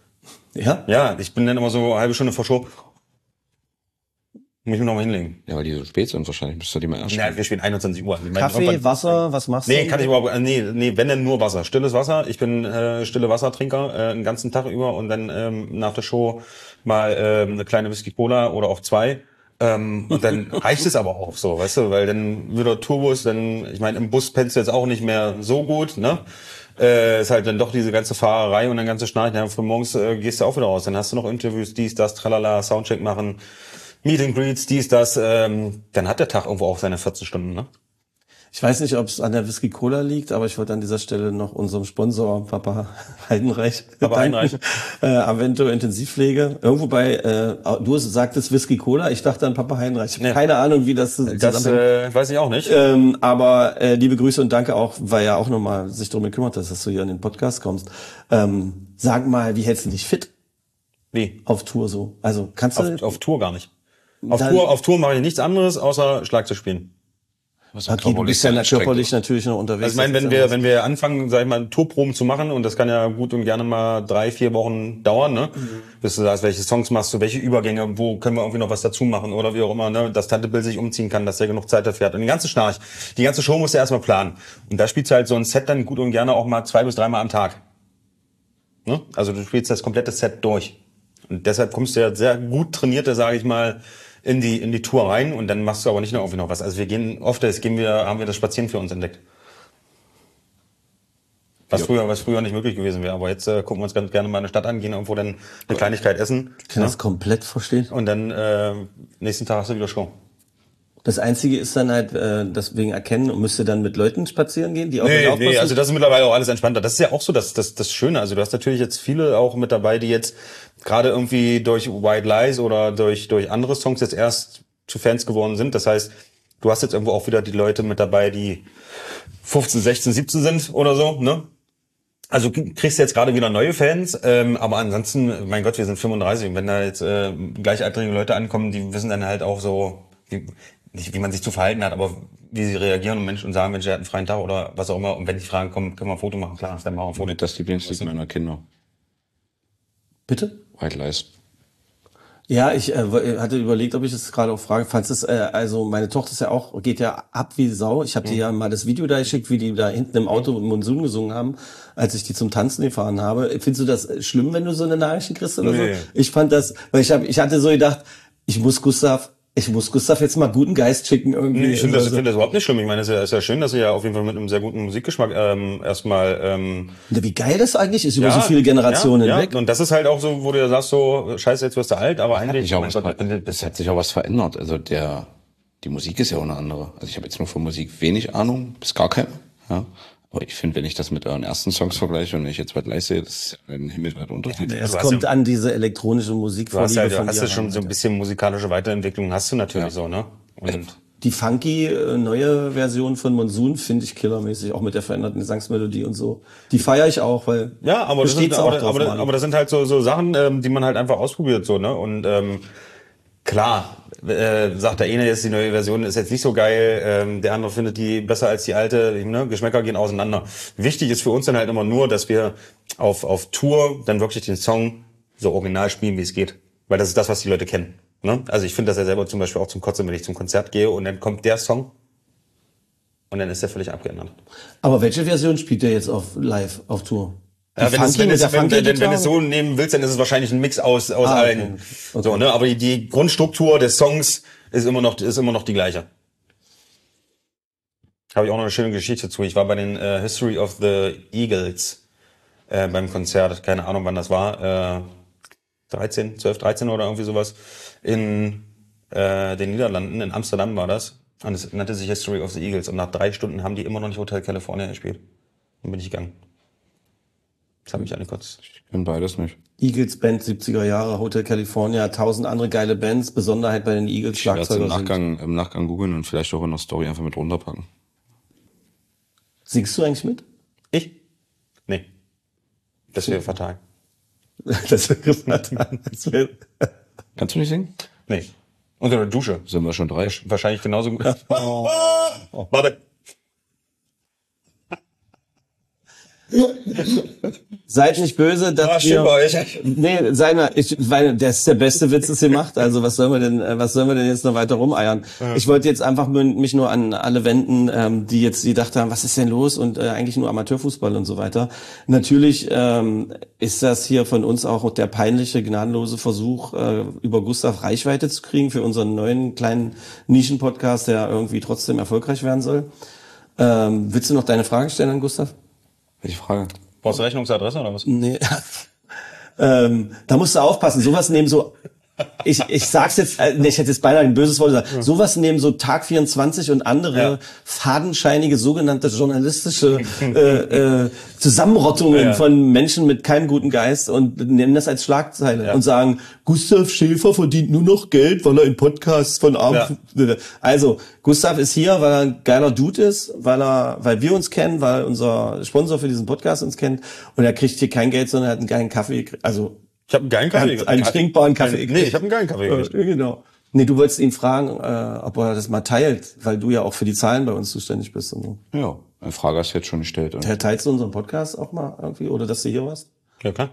Ja? Ja, ich bin dann immer so eine halbe Stunde vor Show. Muss ich mir noch mal hinlegen. Ja, weil die so spät sind wahrscheinlich. Müsst ihr die mal erst Ja, wir spielen 21 Uhr. Kaffee, Wasser, was machst du? Nee, kann ich überhaupt, nee, wenn denn nur Wasser. Stilles Wasser. Ich bin stille Wassertrinker den ganzen Tag über und dann nach der Show mal eine kleine Whisky-Cola oder auch 2. Und dann reicht es aber auch so, weißt du, weil dann wieder Tourbus, dann, ich meine, im Bus pennst du jetzt auch nicht mehr so gut, ne? Ist halt dann doch diese ganze Fahrerei und dann ganze Schnarchen. Dann früh morgens gehst du auch wieder raus. Dann hast du noch Interviews, dies, das, tralala, Soundcheck machen, Meet and Greets, dies, das. Dann hat der Tag irgendwo auch seine 14 Stunden, ne? Ich weiß nicht, ob es an der Whisky Cola liegt, aber ich wollte an dieser Stelle noch unserem Sponsor Papa Heidenreich danken. Avento Intensivpflege. Irgendwo bei, du sagtest Whisky Cola, ich dachte an Papa Heidenreich. Ich habe keine Ahnung, wie das zusammenhängt. Weiß ich auch nicht. Aber liebe Grüße und danke auch, weil er auch nochmal sich darum gekümmert hat, dass du hier in den Podcast kommst. Sag mal, wie hältst du dich fit? Wie? Auf Tour so. Also kannst du... Auf Tour gar nicht. Auf Tour mache ich nichts anderes, außer Schlagzeug spielen. Okay, du bist ja körperlich natürlich noch unterwegs. Also ich meine, wenn wir anfangen, sag ich mal, Tourproben zu machen, und das kann ja gut und gerne mal 3-4 Wochen dauern, ne? Bis du sagst, welche Songs machst du, welche Übergänge, wo können wir irgendwie noch was dazu machen oder wie auch immer, ne? Dass Tante Bill sich umziehen kann, dass er genug Zeit dafür hat. Und den ganzen Schnarch, die ganze Show musst du erstmal planen. Und da spielst du halt so ein Set dann gut und gerne auch mal 2 bis 3 Mal am Tag. Ne? Also du spielst das komplette Set durch. Und deshalb kommst du ja sehr gut trainierte, sage ich mal, in die Tour rein, und dann machst du aber nicht noch irgendwie noch was. Also wir gehen haben wir das Spazieren für uns entdeckt. Was früher nicht möglich gewesen wäre. Aber jetzt gucken wir uns ganz gerne mal eine Stadt an, gehen irgendwo dann eine Kleinigkeit essen. Ich kann das komplett verstehen. Und dann nächsten Tag hast du wieder Show. Das Einzige ist dann halt, deswegen erkennen, und müsste dann mit Leuten spazieren gehen, die auch nicht aufpassen? Nee, also das ist mittlerweile auch alles entspannter. Das ist ja auch so das Schöne. Also du hast natürlich jetzt viele auch mit dabei, die jetzt gerade irgendwie durch White Lies oder durch andere Songs jetzt erst zu Fans geworden sind. Das heißt, du hast jetzt irgendwo auch wieder die Leute mit dabei, die 15, 16, 17 sind oder so, ne? Also du kriegst jetzt gerade wieder neue Fans, aber ansonsten, mein Gott, wir sind 35, und wenn da jetzt gleichaltrige Leute ankommen, die wissen dann halt auch so, nicht wie man sich zu verhalten hat, aber wie sie reagieren und sagen, Mensch, der hat einen freien Tag oder was auch immer. Und wenn die Fragen kommen, können wir ein Foto machen. Klar, dann machen wir ein Foto. Das Lieblingslied meiner Kinder. Bitte? White Lies. Ja, ich hatte überlegt, ob ich das gerade auch frage. Fandst es, also meine Tochter ist ja auch, geht ja ab wie Sau. Ich habe dir ja mal das Video da geschickt, wie die da hinten im Auto Monsun gesungen haben, als ich die zum Tanzen gefahren habe. Findest du das schlimm, wenn du so eine Nachricht kriegst oder so? Ich fand das, weil ich hatte so gedacht, ich muss Gustav jetzt mal guten Geist schicken irgendwie. Nee, ich finde das überhaupt nicht schlimm. Ich meine, es ist ja schön, dass ihr ja auf jeden Fall mit einem sehr guten Musikgeschmack erstmal... wie geil das eigentlich ist, über so viele Generationen hinweg. Ja. Und das ist halt auch so, wo du ja sagst, so, scheiße, jetzt wirst du alt, aber eigentlich... Es hat sich auch was verändert. Also die Musik ist ja auch eine andere. Also ich habe jetzt nur von Musik wenig Ahnung, bis gar keine. Ja. Aber ich finde, wenn ich das mit euren ersten Songs vergleiche und wenn ich jetzt was leiste, das ist ein himmelweiter Unterschied. Es kommt an diese elektronische Musik von dir. Du hast ja schon so ein bisschen musikalische Weiterentwicklung, hast du natürlich so, ne? Und die funky neue Version von Monsun finde ich killermäßig, auch mit der veränderten Gesangsmelodie und so. Die feiere ich auch, weil ja, aber das sind halt so Sachen, die man halt einfach ausprobiert, so, ne? Und klar, sagt der eine jetzt, die neue Version ist jetzt nicht so geil, der andere findet die besser als die alte, ne? Geschmäcker gehen auseinander. Wichtig ist für uns dann halt immer nur, dass wir auf Tour dann wirklich den Song so original spielen, wie es geht. Weil das ist das, was die Leute kennen. Ne? Also ich finde das ja selber zum Beispiel auch zum Kotzen, wenn ich zum Konzert gehe und dann kommt der Song und dann ist der völlig abgeändert. Aber welche Version spielt der jetzt live auf Tour? Ja, wenn du es so nehmen willst, dann ist es wahrscheinlich ein Mix aus allen. Okay. So, ne? Aber die Grundstruktur des Songs ist immer noch die gleiche. Habe ich auch noch eine schöne Geschichte zu. Ich war bei den History of the Eagles beim Konzert. Keine Ahnung, wann das war. 12, 13 oder irgendwie sowas. In den Niederlanden, in Amsterdam war das. Und es nannte sich History of the Eagles. Und nach 3 Stunden haben die immer noch nicht Hotel California gespielt. Dann bin ich gegangen. Das hat mich angekotzt. Ich kenn beides nicht. Eagles Band 70er Jahre, Hotel California, 1000 andere geile Bands. Besonderheit bei den Eagles Schlagzeuger im Nachgang googeln und vielleicht auch in der Story einfach mit runterpacken. Singst du eigentlich mit? Ich? Nee. Das wäre fatal. Das wäre fatal. Kannst du nicht singen? Nee. Unter der Dusche. Sind wir schon 3? Wahrscheinlich genauso gut. Warte. Seid nicht böse, dass weil der ist der beste Witz, das ihr macht. Also was sollen wir denn jetzt noch weiter rumeiern? Ja. Ich wollte jetzt einfach mich nur an alle wenden, die gedacht haben, was ist denn los? Und eigentlich nur Amateurfußball und so weiter. Natürlich ist das hier von uns auch der peinliche, gnadenlose Versuch, über Gustav Reichweite zu kriegen für unseren neuen kleinen Nischen-Podcast, der irgendwie trotzdem erfolgreich werden soll. Willst du noch deine Frage stellen an Gustav? Welche Frage? Brauchst du Rechnungsadresse oder was? Nee. Da musst du aufpassen. Sowas nehmen so, ich sag's jetzt, ich hätte jetzt beinahe ein böses Wort gesagt. Ja. Sowas nehmen so Tag 24 und andere fadenscheinige sogenannte journalistische Zusammenrottungen von Menschen mit keinem guten Geist und nehmen das als Schlagzeile und sagen, Gustav Schäfer verdient nur noch Geld, weil er in Podcasts von Abend. Ja. Also Gustav ist hier, weil er ein geiler Dude ist, weil wir uns kennen, weil unser Sponsor für diesen Podcast uns kennt und er kriegt hier kein Geld, sondern er hat einen geilen Kaffee. Also ich habe einen geilen Kaffee gekriegt. Einen trinkbaren Kaffee. Nee, ich habe einen geilen Kaffee gekriegt. Genau. Nee, du wolltest ihn fragen, ob er das mal teilt, weil du ja auch für die Zahlen bei uns zuständig bist und so. Ja, eine Frage hast du jetzt schon gestellt. Oder? Teilst du unseren Podcast auch mal irgendwie oder dass du hier warst? Ja, klar.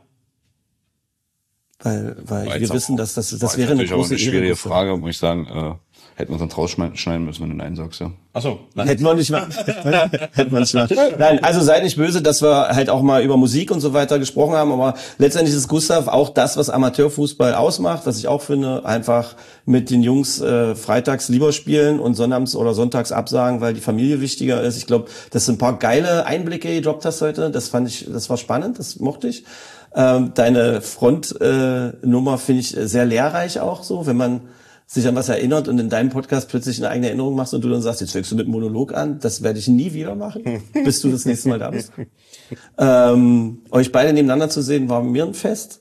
Weil wir wissen, dass das wäre eine große eine schwierige Frage, muss ich sagen. Hätten wir uns dann rausschneiden müssen, wenn du Nein sagst, ja. Ach so. Hätten wir nicht mal. Nein, also seid nicht böse, dass wir halt auch mal über Musik und so weiter gesprochen haben, aber letztendlich ist Gustav auch das, was Amateurfußball ausmacht, was ich auch finde, einfach mit den Jungs freitags lieber spielen und sonnabends oder sonntags absagen, weil die Familie wichtiger ist. Ich glaube, das sind ein paar geile Einblicke, die du gedroppt hast heute. Das war spannend, das mochte ich. Deine Frontnummer finde ich sehr lehrreich auch so, wenn man sich an was erinnert und in deinem Podcast plötzlich eine eigene Erinnerung machst und du dann sagst, jetzt fängst du mit einem Monolog an, das werde ich nie wieder machen, bis du das nächste Mal da bist. Euch beide nebeneinander zu sehen, war mir ein Fest.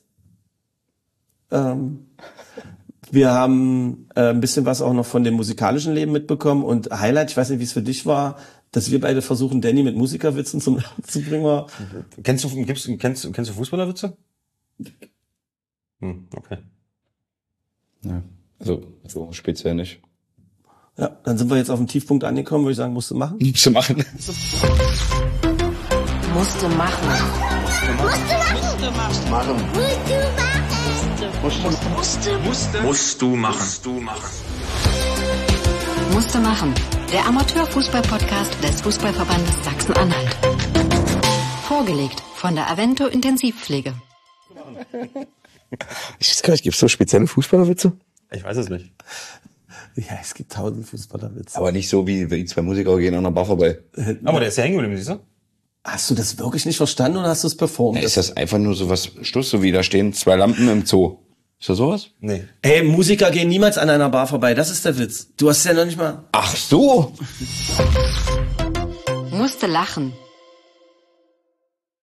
Wir haben ein bisschen was auch noch von dem musikalischen Leben mitbekommen und Highlight, ich weiß nicht, wie es für dich war, dass wir beide versuchen, Danny mit Musikerwitzen zum Lachen zu bringen. Kennst du Fußballerwitze? Okay. Ja. Also speziell nicht. Ja, dann sind wir jetzt auf dem Tiefpunkt angekommen, würde ich sagen, musst du machen. Musst du machen. Musst du machen. Musste machen. Der Amateurfußball-Podcast des Fußballverbandes Sachsen-Anhalt. Vorgelegt von der Avento Intensivpflege. Ich weiß gar nicht, gibt's so spezielle Fußballerwitze? Ich weiß es nicht. Ja, es gibt 1000 Fußballerwitze. Aber nicht so, wie die zwei Musiker gehen an der Bar vorbei. Aber der ist ja hängen geblieben, siehst du? Hast du das wirklich nicht verstanden oder hast du es performt? Ja, ist das einfach nur so was Stuss, so wie da stehen 2 Lampen im Zoo? Ist das sowas? Nee. Ey, Musiker gehen niemals an einer Bar vorbei, das ist der Witz. Du hast es ja noch nicht mal... Ach so! Musste lachen.